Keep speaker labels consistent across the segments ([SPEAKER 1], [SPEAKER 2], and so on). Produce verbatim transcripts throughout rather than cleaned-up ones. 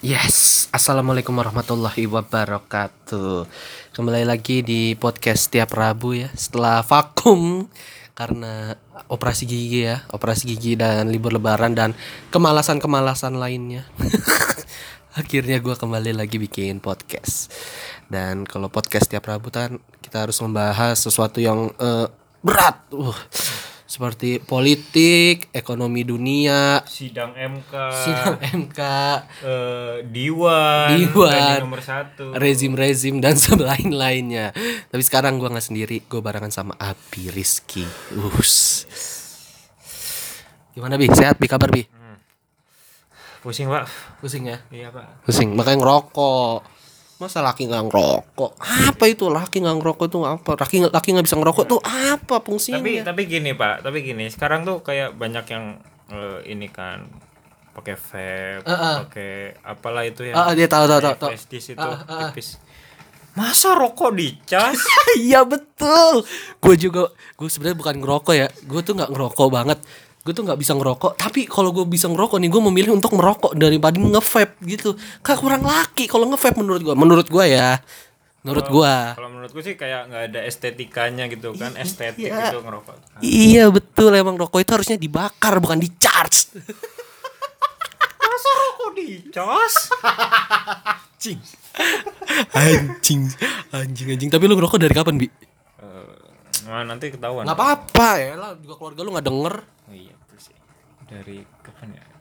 [SPEAKER 1] Yes, assalamualaikum warahmatullahi wabarakatuh. Kembali lagi di podcast tiap Rabu ya. Setelah vakum karena operasi gigi ya, operasi gigi dan libur lebaran dan kemalasan-kemalasan lainnya. Akhirnya gue kembali lagi bikin podcast. Dan kalau podcast tiap Rabu kan kita harus membahas sesuatu yang eh, berat. Uh, seperti politik, ekonomi dunia,
[SPEAKER 2] sidang M K,
[SPEAKER 1] sidang M K,
[SPEAKER 2] eh, Diwan,
[SPEAKER 1] Diwan,
[SPEAKER 2] trending nomor satu,
[SPEAKER 1] rezim-rezim dan lain-lainnya. Tapi sekarang gue nggak sendiri, gue barengan sama Abi Rizky. Us. Gimana Bi? Sehat Bi? Kabar Bi?
[SPEAKER 2] pusing pak,
[SPEAKER 1] Pusing ya?
[SPEAKER 2] iya pak.
[SPEAKER 1] Pusing, makanya ngerokok. Masa laki nggak ngerokok? Apa itu laki nggak ngerokok itu apa? Laki laki nggak bisa ngerokok tuh apa fungsinya?
[SPEAKER 2] Tapi tapi gini pak, tapi gini sekarang tuh kayak banyak yang eh, ini kan pakai vape,
[SPEAKER 1] Uh-uh.
[SPEAKER 2] pakai apalah itu ya,
[SPEAKER 1] Ah, dia tahu tahu tahu. tahu.
[SPEAKER 2] flash disk itu
[SPEAKER 1] Ah, ah, ah.
[SPEAKER 2] tipis. Masa rokok dicas?
[SPEAKER 1] Iya betul. Gue juga, gue sebenarnya bukan ngerokok ya. Gue tuh nggak ngerokok banget. Gue tuh nggak bisa ngerokok. Tapi kalau gue bisa ngerokok nih, gue memilih untuk merokok daripada nge-vape gitu. Kayak kurang laki kalau nge-vape menurut gue. Menurut gue ya. Menurut gue.
[SPEAKER 2] Kalau menurutku sih kayak nggak ada estetikanya gitu kan, estetik
[SPEAKER 1] Iya.
[SPEAKER 2] gitu ngerokok.
[SPEAKER 1] Iya betul. Emang rokok itu harusnya dibakar bukan di-charge.
[SPEAKER 2] Masa rokok dicas?
[SPEAKER 1] Anjing. Anjing. Anjing anjing. Tapi lu ngerokok dari kapan Bi?
[SPEAKER 2] Eh, nah, nanti ketahuan.
[SPEAKER 1] Nggak apa-apa ya lah. Juga keluarga lu nggak denger.
[SPEAKER 2] Oh iya itu sih. Dari kapan ya?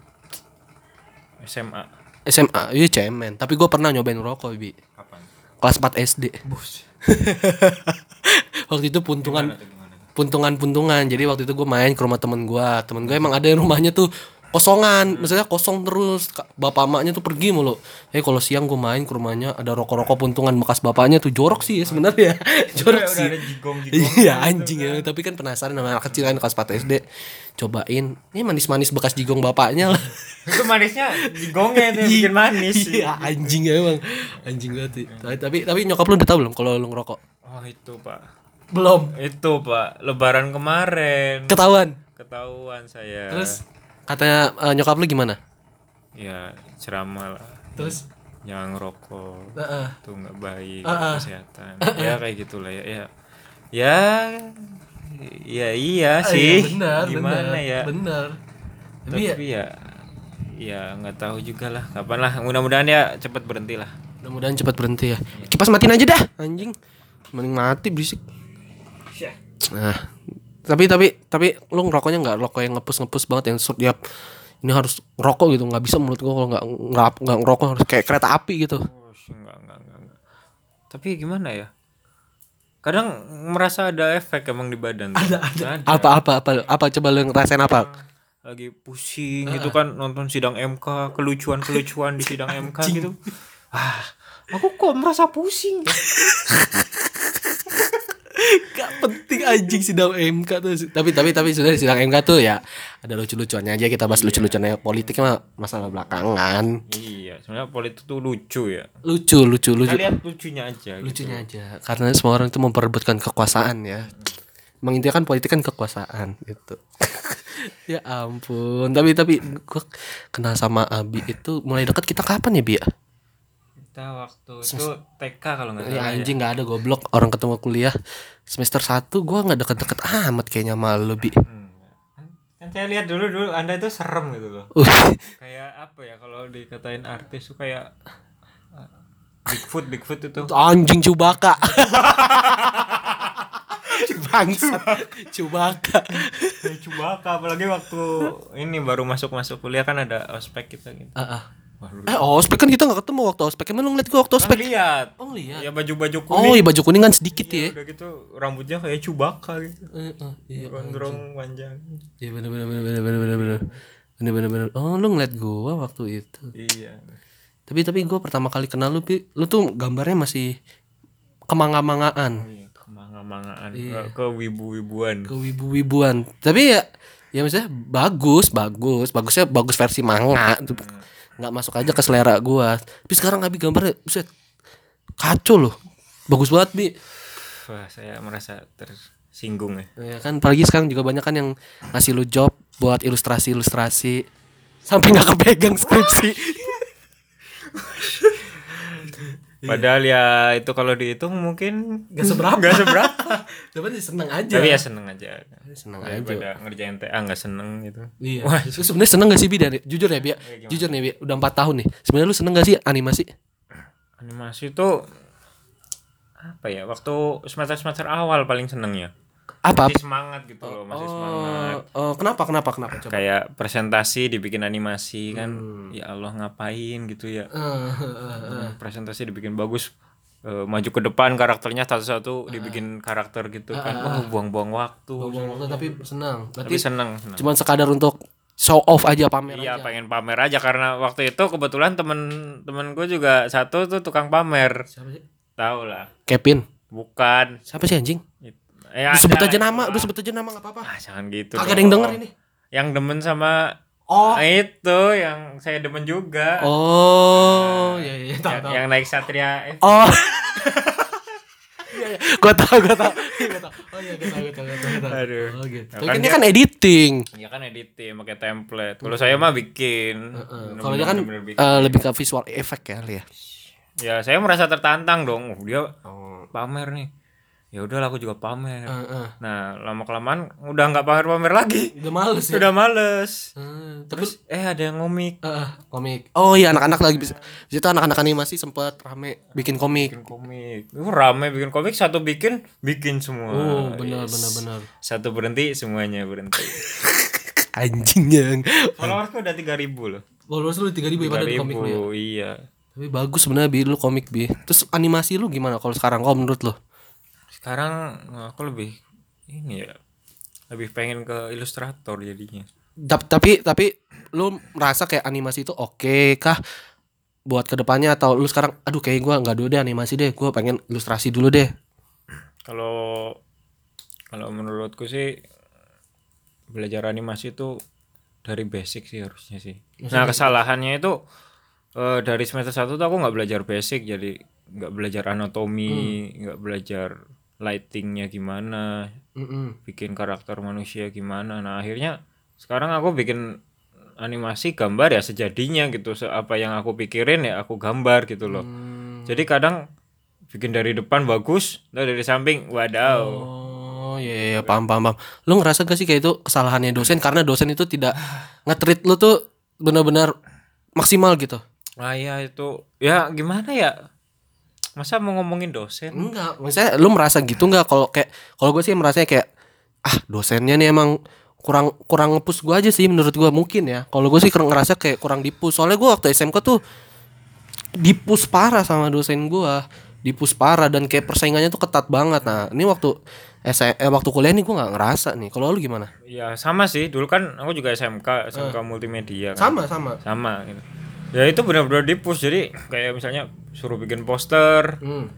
[SPEAKER 2] S M A.
[SPEAKER 1] S M A, iya cemen. Tapi gue pernah nyobain ngerokok Bi.
[SPEAKER 2] Kapan?
[SPEAKER 1] Kelas empat S D.
[SPEAKER 2] Bus.
[SPEAKER 1] Waktu itu puntungan
[SPEAKER 2] Gimana tuh, gimana tuh?
[SPEAKER 1] puntungan-puntungan. Jadi waktu itu gue main ke rumah temen gue. Temen gue emang ada yang rumahnya tuh kosongan, maksudnya kosong terus. Ka- Bapak emaknya tuh pergi mulu. Eh kalau siang gue main ke rumahnya ada rokok-rokok puntungan bekas bapaknya tuh jorok sih ya sebenarnya. Jorok
[SPEAKER 2] Udah-
[SPEAKER 1] sih.
[SPEAKER 2] udah ada jigong-jigong
[SPEAKER 1] Iya
[SPEAKER 2] gitu
[SPEAKER 1] anjing ya. Tapi kan penasaran sama anak kecil kan kelas empat S D. Cobain. Ini manis-manis bekas jigong bapaknya lah.
[SPEAKER 2] Itu manisnya jigongnya itu yang bikin manis.
[SPEAKER 1] Iya anjing ya emang. Anjing banget sih. Tapi tapi, tapi nyokap lu udah tahu belum kalau lu ngerokok?
[SPEAKER 2] Oh itu pak.
[SPEAKER 1] Belum.
[SPEAKER 2] Itu pak. Lebaran kemarin.
[SPEAKER 1] Ketahuan.
[SPEAKER 2] Ketahuan saya.
[SPEAKER 1] Terus katanya eh, nyokap lu gimana?
[SPEAKER 2] Ya ceramah lah.
[SPEAKER 1] Terus
[SPEAKER 2] Jangan ngerokok.
[SPEAKER 1] Heeh.
[SPEAKER 2] Itu nggak baik
[SPEAKER 1] Uh-uh.
[SPEAKER 2] kesehatan. Ya kayak gitulah ya. Ya. Ya. Ya iya
[SPEAKER 1] Ah,
[SPEAKER 2] sih.
[SPEAKER 1] iya, benar,
[SPEAKER 2] Gimana
[SPEAKER 1] benar,
[SPEAKER 2] ya?
[SPEAKER 1] Benar. Tapi ya,
[SPEAKER 2] Tapi ya ya nggak tahu juga lah kapan lah, mudah-mudahan ya cepat berhenti lah.
[SPEAKER 1] mudah-mudahan cepat berhenti ya. Kipas matiin aja dah, anjing. Mending mati berisik. Nah, tapi tapi tapi lu ngerokoknya nggak rokok yang ngepus-ngepus banget yang setiap ini harus ngerokok gitu, nggak bisa menurut gua kalau nggak nggak nggak ngerokok harus kayak kereta api gitu.
[SPEAKER 2] Oh, enggak, enggak, enggak, enggak. Tapi gimana ya, kadang merasa ada efek emang di badan tuh.
[SPEAKER 1] Ada ada. Apa apa apa apa coba lu ngerasain apa?
[SPEAKER 2] Lagi pusing gitu kan nonton sidang M K, kelucuan-kelucuan di sidang M K gitu. Ah, aku kok merasa pusing ya?
[SPEAKER 1] Gak penting anjing sidang M K tuh. Tapi tapi tapi sebenarnya sidang M K tuh ya ada lucu-lucuannya aja, kita bahas lucu-lucuannya. Politik mah masalah belakangan.
[SPEAKER 2] Iya, sebenarnya politik tuh lucu ya.
[SPEAKER 1] Lucu lucu lucu.
[SPEAKER 2] Kita lihat lucunya aja.
[SPEAKER 1] Lucunya aja karena semua orang itu memperebutkan kekuasaan ya. Mengintikan politik kan kekuasaan gitu. Ya ampun. Tapi tapi gua kenal sama Abi itu mulai dekat kita kapan ya Bi? Ya?
[SPEAKER 2] Kita waktu itu T K kalau nggak
[SPEAKER 1] Ya
[SPEAKER 2] salah.
[SPEAKER 1] anjing nggak ada goblok orang ketemu kuliah semester satu gua nggak deket-deket amat kayaknya malu Bi.
[SPEAKER 2] Hmm. Kan saya lihat dulu dulu Anda itu serem gitu loh.
[SPEAKER 1] Uh,
[SPEAKER 2] Kayak apa ya kalau dikatain artis tuh kayak uh, Bigfoot Bigfoot itu.
[SPEAKER 1] anjing Cubaka. Bangsat Cubaka.
[SPEAKER 2] Kayak Chewbacca, apalagi waktu ini baru masuk-masuk kuliah kan ada ospek kita gitu.
[SPEAKER 1] Ah, ah.
[SPEAKER 2] Baru
[SPEAKER 1] Eh ospek kan kita nggak ketemu waktu ospek. Emang lu ngeliat gua waktu
[SPEAKER 2] kan
[SPEAKER 1] ospek?
[SPEAKER 2] lihat.
[SPEAKER 1] Oh lihat.
[SPEAKER 2] Ya baju-baju
[SPEAKER 1] Oh
[SPEAKER 2] kuning.
[SPEAKER 1] iya baju kuning kan sedikit ya.
[SPEAKER 2] Udah gitu rambutnya kayak Chewbacca gitu.
[SPEAKER 1] Eh, eh, Iya
[SPEAKER 2] Gondrong panjang.
[SPEAKER 1] Iya bener bener bener bener bener bener bener bener bener bener. Oh lu ngeliat gua waktu itu.
[SPEAKER 2] Iya.
[SPEAKER 1] Tapi tapi gua pertama kali kenal lu Pi, lu tuh gambarnya masih kemanga-mangaan,
[SPEAKER 2] Iya, kemanga-mangaan, ke, ke wibu-wibuan.
[SPEAKER 1] kewibu-wibuan. Tapi ya ya maksudnya bagus bagus bagusnya bagus versi manga tuh. Nggak masuk aja ke selera gua. Tapi sekarang Abi gambarnya buset kacau loh, bagus banget Bi.
[SPEAKER 2] Wah, saya merasa tersinggung ya.
[SPEAKER 1] Ya kan apalagi sekarang juga banyak kan yang ngasih lu job buat ilustrasi-ilustrasi sampai nggak kepegang skripsi.
[SPEAKER 2] Padahal ya itu kalau dihitung mungkin
[SPEAKER 1] Gak seberapa.
[SPEAKER 2] Gak seberapa.
[SPEAKER 1] Tapi seneng aja.
[SPEAKER 2] Tapi ya seneng aja.
[SPEAKER 1] Seneng
[SPEAKER 2] Daripada
[SPEAKER 1] aja.
[SPEAKER 2] ngerjain T A nggak seneng gitu.
[SPEAKER 1] Iya.
[SPEAKER 2] Wah,
[SPEAKER 1] Lu sebenarnya seneng gak sih Bi dari jujur ya Bi? Jujur nih Bi, udah empat tahun nih. Sebenarnya lu seneng gak sih animasi?
[SPEAKER 2] animasi itu apa ya? Waktu semester-semester awal paling seneng ya.
[SPEAKER 1] Apa?
[SPEAKER 2] Masih semangat gitu loh, masih semangat.
[SPEAKER 1] Oh, kenapa kenapa kenapa coba?
[SPEAKER 2] Kayak presentasi dibikin animasi kan, ya Allah ngapain gitu ya.
[SPEAKER 1] Eh, eh, eh.
[SPEAKER 2] Presentasi dibikin bagus, eh, maju ke depan karakternya satu-satu dibikin karakter gitu kan. Wah, buang-buang waktu.
[SPEAKER 1] Buang waktu tapi senang.
[SPEAKER 2] Tapi
[SPEAKER 1] Berarti
[SPEAKER 2] seneng, seneng.
[SPEAKER 1] cuman sekadar untuk show off aja, pamer
[SPEAKER 2] Iya,
[SPEAKER 1] aja.
[SPEAKER 2] pengen pamer aja karena waktu itu kebetulan temen-temen gue juga satu tuh tukang pamer.
[SPEAKER 1] Siapa sih?
[SPEAKER 2] Tahu lah.
[SPEAKER 1] Kevin.
[SPEAKER 2] Bukan.
[SPEAKER 1] Siapa sih anjing?
[SPEAKER 2] Ya,
[SPEAKER 1] Lu sebut
[SPEAKER 2] ada
[SPEAKER 1] aja
[SPEAKER 2] lah,
[SPEAKER 1] nama,
[SPEAKER 2] itulah.
[SPEAKER 1] lu sebut aja nama enggak apa-apa.
[SPEAKER 2] Ah, jangan gitu.
[SPEAKER 1] Kagak ada yang
[SPEAKER 2] dong.
[SPEAKER 1] denger ini.
[SPEAKER 2] Yang demen sama
[SPEAKER 1] Oh.
[SPEAKER 2] itu yang saya demen juga.
[SPEAKER 1] Oh, iya iya tahu
[SPEAKER 2] yang,
[SPEAKER 1] tahu.
[SPEAKER 2] yang naik Satria.
[SPEAKER 1] Oh. Iya iya, gua tahu gua tahu. Gua tahu. Oh iya, gua tahu gua tahu gua tahu. gua tahu.
[SPEAKER 2] Aduh.
[SPEAKER 1] Oh gitu.
[SPEAKER 2] Ya
[SPEAKER 1] Tapi
[SPEAKER 2] kan
[SPEAKER 1] kan dia
[SPEAKER 2] dia-
[SPEAKER 1] kan editing.
[SPEAKER 2] Ya kan editing pakai template. Kalau saya mah bikin.
[SPEAKER 1] Heeh. Kalau dia kan
[SPEAKER 2] Bener-bener bikin.
[SPEAKER 1] eh, lebih ke visual effect ya, Li ya.
[SPEAKER 2] Ya saya merasa tertantang dong. Oh, dia
[SPEAKER 1] Oh.
[SPEAKER 2] pamer nih. Ya udahlah aku juga pamer.
[SPEAKER 1] Heeh.
[SPEAKER 2] Nah lama kelamaan udah nggak pamer-pamer lagi.
[SPEAKER 1] Udah males ya.
[SPEAKER 2] Udah males.
[SPEAKER 1] Hmm, terus
[SPEAKER 2] Terus eh ada yang ngomik.
[SPEAKER 1] eh, komik. Oh iya, anak-anak lagi bisa. Di situ anak-anak animasi sempat rame bikin komik.
[SPEAKER 2] Bikin komik. Itu rame bikin komik, satu bikin bikin semua.
[SPEAKER 1] Oh, benar
[SPEAKER 2] Yes.
[SPEAKER 1] benar benar.
[SPEAKER 2] Satu berhenti semuanya berhenti.
[SPEAKER 1] Anjing yang.
[SPEAKER 2] Followersku udah tiga ribu loh.
[SPEAKER 1] Followers lu tiga ribu ya pada di komik lu ya.
[SPEAKER 2] Iya.
[SPEAKER 1] Tapi bagus sebenarnya Bi, lu komik Bi. Terus animasi lu gimana kalau sekarang kalau menurut lu?
[SPEAKER 2] Sekarang aku lebih ini ya. Lebih pengen ke ilustrator jadinya.
[SPEAKER 1] Tap- Tapi tapi lu merasa kayak animasi itu oke kah buat kedepannya, atau lu sekarang aduh kayak gua nggak dulu deh animasi deh, gua pengen ilustrasi dulu deh.
[SPEAKER 2] Kalau kalau menurutku sih belajar animasi itu dari basic sih harusnya sih. Nah kesalahannya itu eh, dari semester satu tuh aku nggak belajar basic, jadi nggak belajar anatomi, nggak belajar lightingnya gimana,
[SPEAKER 1] Mm-mm.
[SPEAKER 2] bikin karakter manusia gimana. Nah akhirnya sekarang aku bikin animasi gambar ya sejadinya gitu. Se- Apa yang aku pikirin ya aku gambar gitu loh.
[SPEAKER 1] Hmm.
[SPEAKER 2] Jadi kadang bikin dari depan bagus, nah dari samping wadaw.
[SPEAKER 1] Oh iya iya iya, paham paham paham. Lu ngerasa gak sih kayak itu kesalahannya dosen karena dosen itu tidak nge-treat lu tuh benar-benar maksimal gitu?
[SPEAKER 2] Nah ya itu ya gimana ya, masa mau ngomongin dosen.
[SPEAKER 1] Enggak, maksudnya lu merasa gitu nggak kalau kayak kalau gue sih merasanya kayak ah dosennya nih emang kurang kurang nge-push gue aja sih menurut gue mungkin ya. Kalau gue sih kurang ngerasa kayak kurang di-push. Soalnya gue waktu S M K tuh di-push parah sama dosen gue, di-push parah dan kayak persaingannya tuh ketat banget. Nah ini waktu S M, eh, waktu kuliah nih gue nggak ngerasa nih. Kalau lu gimana?
[SPEAKER 2] Ya sama sih, dulu kan aku juga S M K, S M K multimedia kan.
[SPEAKER 1] Sama sama.
[SPEAKER 2] Sama gitu. Ya itu benar-benar di-push, jadi kayak misalnya suruh bikin poster,
[SPEAKER 1] Hmm.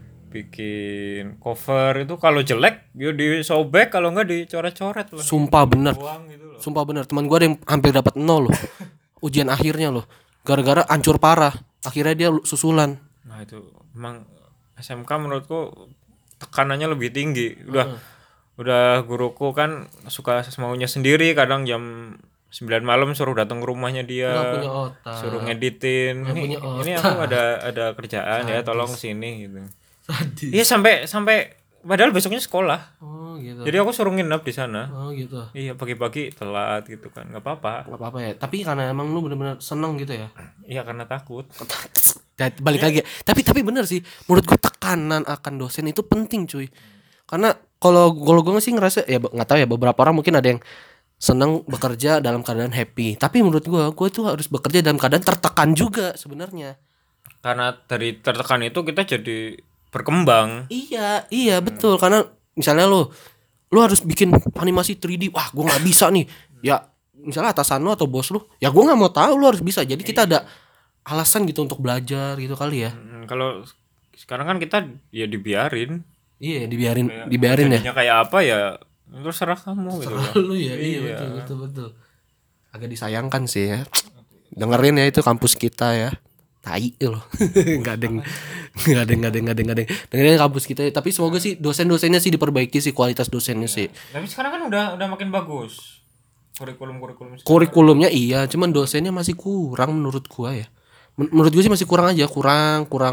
[SPEAKER 2] bikin cover itu kalau jelek dia disobek, kalau enggak dicoret-coret loh.
[SPEAKER 1] Sumpah bener.
[SPEAKER 2] Buang gitu loh.
[SPEAKER 1] Sumpah bener. Teman gue ada yang hampir dapat nol loh. Ujian akhirnya loh. Gara-gara hancur parah. Akhirnya dia susulan.
[SPEAKER 2] Nah itu emang S M K menurutku tekanannya lebih tinggi. Udah udah guruku kan suka semaunya sendiri, kadang jam sembilan malam suruh datang ke rumahnya dia,
[SPEAKER 1] Nggak punya otak.
[SPEAKER 2] suruh ngeditin. Ini,
[SPEAKER 1] punya
[SPEAKER 2] ini aku ada ada kerjaan ya, tolong kesini gitu.
[SPEAKER 1] Sadis.
[SPEAKER 2] Iya sampai sampai padahal besoknya sekolah.
[SPEAKER 1] Oh gitu.
[SPEAKER 2] Jadi aku suruh nginep di sana.
[SPEAKER 1] Oh gitu.
[SPEAKER 2] Iya pagi-pagi telat gitu kan, nggak apa-apa.
[SPEAKER 1] Gak apa-apa ya. Tapi karena emang lu bener-bener seneng gitu ya.
[SPEAKER 2] Iya karena takut.
[SPEAKER 1] Dan balik lagi. Tapi tapi bener sih. Menurut gue tekanan akan dosen itu penting cuy. Karena kalau kalau gue sih ngerasa ya nggak tahu ya, beberapa orang mungkin ada yang seneng bekerja dalam keadaan happy. Tapi menurut gue, gue tuh harus bekerja dalam keadaan tertekan juga sebenarnya.
[SPEAKER 2] Karena dari tertekan itu kita jadi berkembang.
[SPEAKER 1] Iya, iya betul. Karena misalnya lu lu harus bikin animasi tiga D. Wah, gue nggak bisa nih. Ya, misalnya atasan lu atau bos lu, ya gue nggak mau tahu, lu harus bisa. Jadi kita ada alasan gitu untuk belajar gitu kali ya.
[SPEAKER 2] Hmm, kalau sekarang kan kita ya dibiarin.
[SPEAKER 1] Iya, dibiarin dibiarin ya.
[SPEAKER 2] Jadinya kayak apa ya terserah kamu gitu loh.
[SPEAKER 1] Lu ya, iya, betul betul betul. Agak disayangkan sih ya. Dengerin ya itu kampus kita ya. Tai loh. Enggak ada yang- nggak ada yang- nggak ada yang- nggak ada yang- nggak ada yang- dengerin kampus kita. Tapi semoga sih dosen-dosennya sih diperbaiki sih, kualitas dosennya sih.
[SPEAKER 2] Tapi sekarang kan udah udah makin bagus. Kurikulum-kurikulum sekarang.
[SPEAKER 1] Kurikulumnya iya, cuman dosennya masih kurang menurut gua ya. Men- Menurut gua sih masih kurang aja, kurang kurang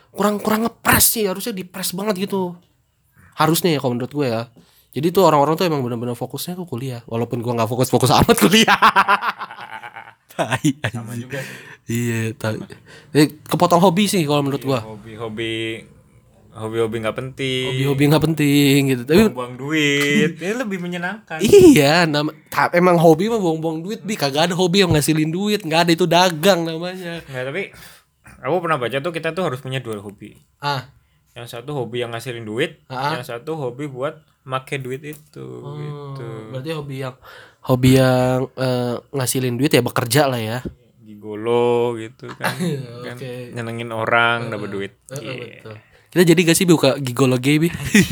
[SPEAKER 1] kurang kurang ngepres sih, harusnya dipres banget gitu. Harusnya ya kalau menurut gue ya. Jadi tuh orang-orang tuh emang benar-benar fokusnya tuh kuliah, walaupun gue nggak fokus-fokus amat kuliah. Tai,
[SPEAKER 2] Sama
[SPEAKER 1] anjing.
[SPEAKER 2] juga sih.
[SPEAKER 1] Iya, tai. Eh, kepotong hobi sih kalau menurut
[SPEAKER 2] Iya,
[SPEAKER 1] gue.
[SPEAKER 2] hobi-hobi hobi-hobi nggak penting.
[SPEAKER 1] Hobi-hobi nggak penting gitu. Tapi
[SPEAKER 2] Buang duit. Ini lebih menyenangkan.
[SPEAKER 1] iya, nama ta- emang hobi mah buang-buang duit, bi kagak ada hobi yang ngasilin duit, nggak ada, itu dagang namanya.
[SPEAKER 2] Nggak, tapi aku pernah baca tuh kita tuh harus punya dua hobi.
[SPEAKER 1] Ah,
[SPEAKER 2] Yang satu hobi yang ngasilin duit,
[SPEAKER 1] Ah.
[SPEAKER 2] yang satu hobi buat make duit itu gitu.
[SPEAKER 1] berarti hobi yang hobi yang eh, ngasilin duit ya bekerja lah ya.
[SPEAKER 2] Gigolo gitu kan. Kan
[SPEAKER 1] Oke.
[SPEAKER 2] nyenengin orang dapat duit.
[SPEAKER 1] Heeh,
[SPEAKER 2] Iya.
[SPEAKER 1] betul. Kita jadi gak sih buka gigologi, bi?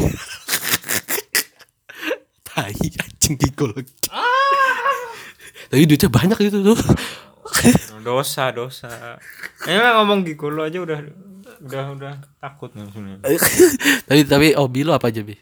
[SPEAKER 1] Tai, anjing gigologi. Tapi duitnya banyak itu tuh.
[SPEAKER 2] Dosa, dosa. Ini lah ngomong gigolo aja udah udah udah takut nih sebenarnya.
[SPEAKER 1] tapi tapi hobi lo apa aja, bi?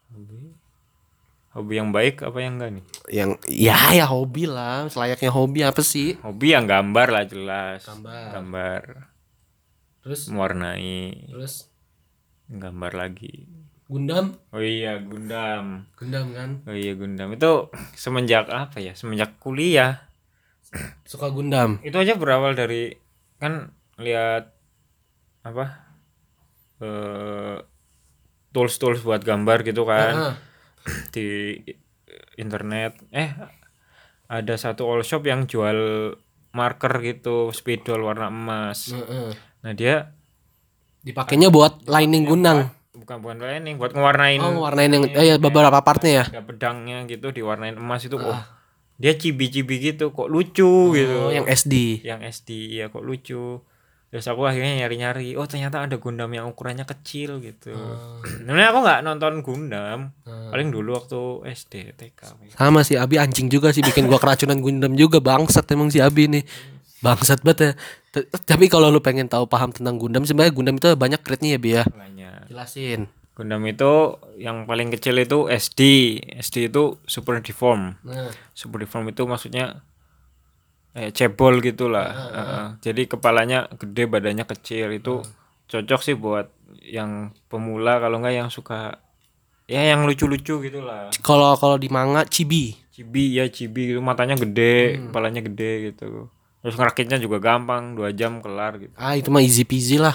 [SPEAKER 2] Hobi yang baik apa yang enggak nih?
[SPEAKER 1] Yang ya ya hobi lah, selayaknya hobi apa sih?
[SPEAKER 2] Hobi yang gambar lah jelas.
[SPEAKER 1] Gambar.
[SPEAKER 2] Gambar.
[SPEAKER 1] Terus
[SPEAKER 2] Mewarnai.
[SPEAKER 1] terus
[SPEAKER 2] Gambar lagi.
[SPEAKER 1] Gundam,
[SPEAKER 2] Oh iya, Gundam.
[SPEAKER 1] Gundam kan?
[SPEAKER 2] Oh iya, Gundam. Itu semenjak apa ya? Semenjak kuliah.
[SPEAKER 1] Suka Gundam.
[SPEAKER 2] Itu aja berawal dari kan lihat apa? Eh tools-tools buat gambar gitu kan.
[SPEAKER 1] Heeh.
[SPEAKER 2] Di internet. Eh ada satu all shop yang jual marker gitu, spidol warna emas.
[SPEAKER 1] Heeh.
[SPEAKER 2] Nah, dia
[SPEAKER 1] Dipakainya buat lining Gundam.
[SPEAKER 2] bukan bukan lining, buat ngewarnain.
[SPEAKER 1] Oh, warnain yang eh, ya, beberapa partnya ya.
[SPEAKER 2] Ada pedangnya gitu diwarnain emas itu kok. Dia cibi-cibi gitu, kok lucu gitu.
[SPEAKER 1] Oh, yang S D.
[SPEAKER 2] Yang S D ya kok lucu. Terus aku akhirnya nyari-nyari, oh ternyata ada Gundam yang ukurannya kecil gitu. Sebenarnya aku nggak nonton Gundam, paling dulu waktu S D T K.
[SPEAKER 1] Sama si Abi anjing juga sih, bikin gua keracunan Gundam juga, bangsat emang si Abi nih. Bangsat banget ya. T- Tapi kalau lu pengen tahu paham tentang Gundam, sebenarnya Gundam itu banyak grade-nya ya, Bi ya.
[SPEAKER 2] Banyak.
[SPEAKER 1] Jelasin.
[SPEAKER 2] Gundam itu yang paling kecil itu S D. S D itu super deform.
[SPEAKER 1] Nah,
[SPEAKER 2] Super deform itu maksudnya eh, cebol gitulah. Heeh. Jadi kepalanya gede, badannya kecil. Itu cocok sih buat yang pemula, kalau enggak yang suka ya yang lucu-lucu gitulah.
[SPEAKER 1] kalau kalau di manga Chibi.
[SPEAKER 2] Cibi ya, cibi gitu, matanya gede, kepalanya gede gitu. Terus ngerakitnya juga gampang, dua jam kelar gitu.
[SPEAKER 1] Ah, itu mah easy peasy lah.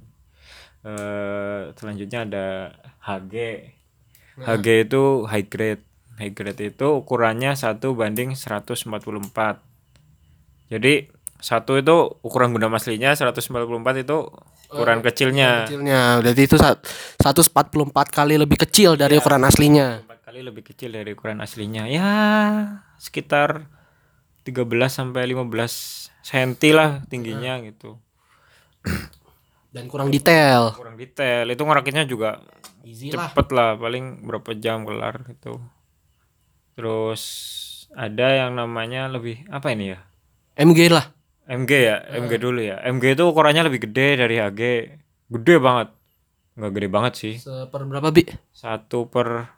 [SPEAKER 2] Eh selanjutnya ada H G. H G itu high grade. High grade itu ukurannya satu banding seratus empat puluh empat. Jadi satu itu ukuran Gundam aslinya, seratus empat puluh empat itu ukuran kecilnya.
[SPEAKER 1] Kecilnya, berarti itu sa- seratus empat puluh empat kali lebih kecil dari ukuran aslinya.
[SPEAKER 2] empat kali lebih kecil dari ukuran aslinya. Ya, sekitar tiga belas sampai lima belas senti lah tingginya gitu.
[SPEAKER 1] Dan kurang detail.
[SPEAKER 2] Kurang detail. Itu ngerakitnya juga
[SPEAKER 1] Easy lah.
[SPEAKER 2] cepet lah, paling berapa jam kelar gitu. Terus ada yang namanya lebih apa ini ya?
[SPEAKER 1] M G lah.
[SPEAKER 2] M G ya, M G dulu ya. M G itu ukurannya lebih gede dari H G. Gede banget. Enggak gede banget sih.
[SPEAKER 1] Seper berapa, Bi?
[SPEAKER 2] Satu per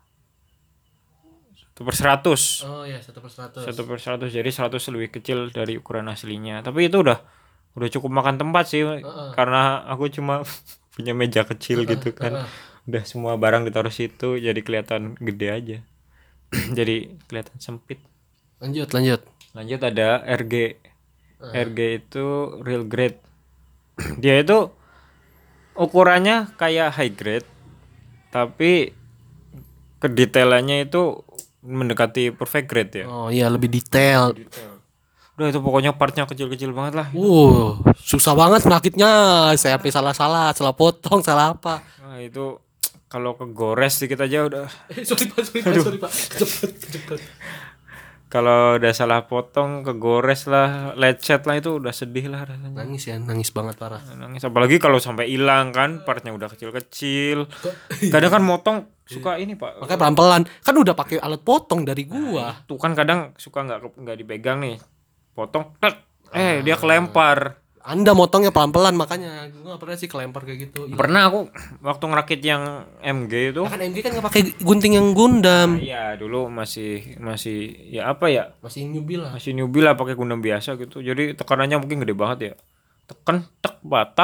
[SPEAKER 2] satu per seratus.
[SPEAKER 1] Oh ya, satu per seratus.
[SPEAKER 2] Satu per seratus, jadi seratus lebih kecil dari ukuran aslinya. Tapi itu udah udah cukup makan tempat sih, karena aku cuma punya meja kecil gitu kan. Udah semua barang ditaruh situ, jadi kelihatan gede aja. Jadi kelihatan sempit.
[SPEAKER 1] Lanjut, lanjut.
[SPEAKER 2] Lanjut ada R G. R G itu real grade. Dia itu ukurannya kayak high grade, tapi kedetailannya itu mendekati perfect grade ya.
[SPEAKER 1] Oh iya, lebih detail.
[SPEAKER 2] Udah itu pokoknya partnya kecil-kecil banget lah.
[SPEAKER 1] Uh, susah banget merakitnya. Saya sampai salah-salah, salah potong, salah apa.
[SPEAKER 2] Nah itu kalau kegores dikit aja udah.
[SPEAKER 1] sorry Pak, sorry Pak, sorry Pak. Cepet, cepet.
[SPEAKER 2] Kalau udah salah potong, kegores lah, lecet lah, itu udah sedih lah rasanya.
[SPEAKER 1] Nangis ya, nangis banget parah.
[SPEAKER 2] Nangis apalagi kalau sampai hilang kan, partnya udah kecil-kecil. Kadang kan motong suka ini Pak.
[SPEAKER 1] Makanya pelan-pelan. Kan udah pakai alat potong dari gua.
[SPEAKER 2] Tuh kan kadang suka nggak nggak dipegang nih, potong, tek, eh dia kelempar.
[SPEAKER 1] Anda motongnya pelan-pelan, makanya gua gak pernah sih kelempar kayak gitu.
[SPEAKER 2] Pernah aku waktu ngerakit yang M G itu.
[SPEAKER 1] Nah, kan M G kan gak pakai gunting yang Gundam.
[SPEAKER 2] Iya dulu masih masih ya apa ya,
[SPEAKER 1] Masih newbie lah.
[SPEAKER 2] masih newbie lah, pakai Gundam biasa gitu. Jadi tekanannya mungkin gede banget ya. Tekan tek patah,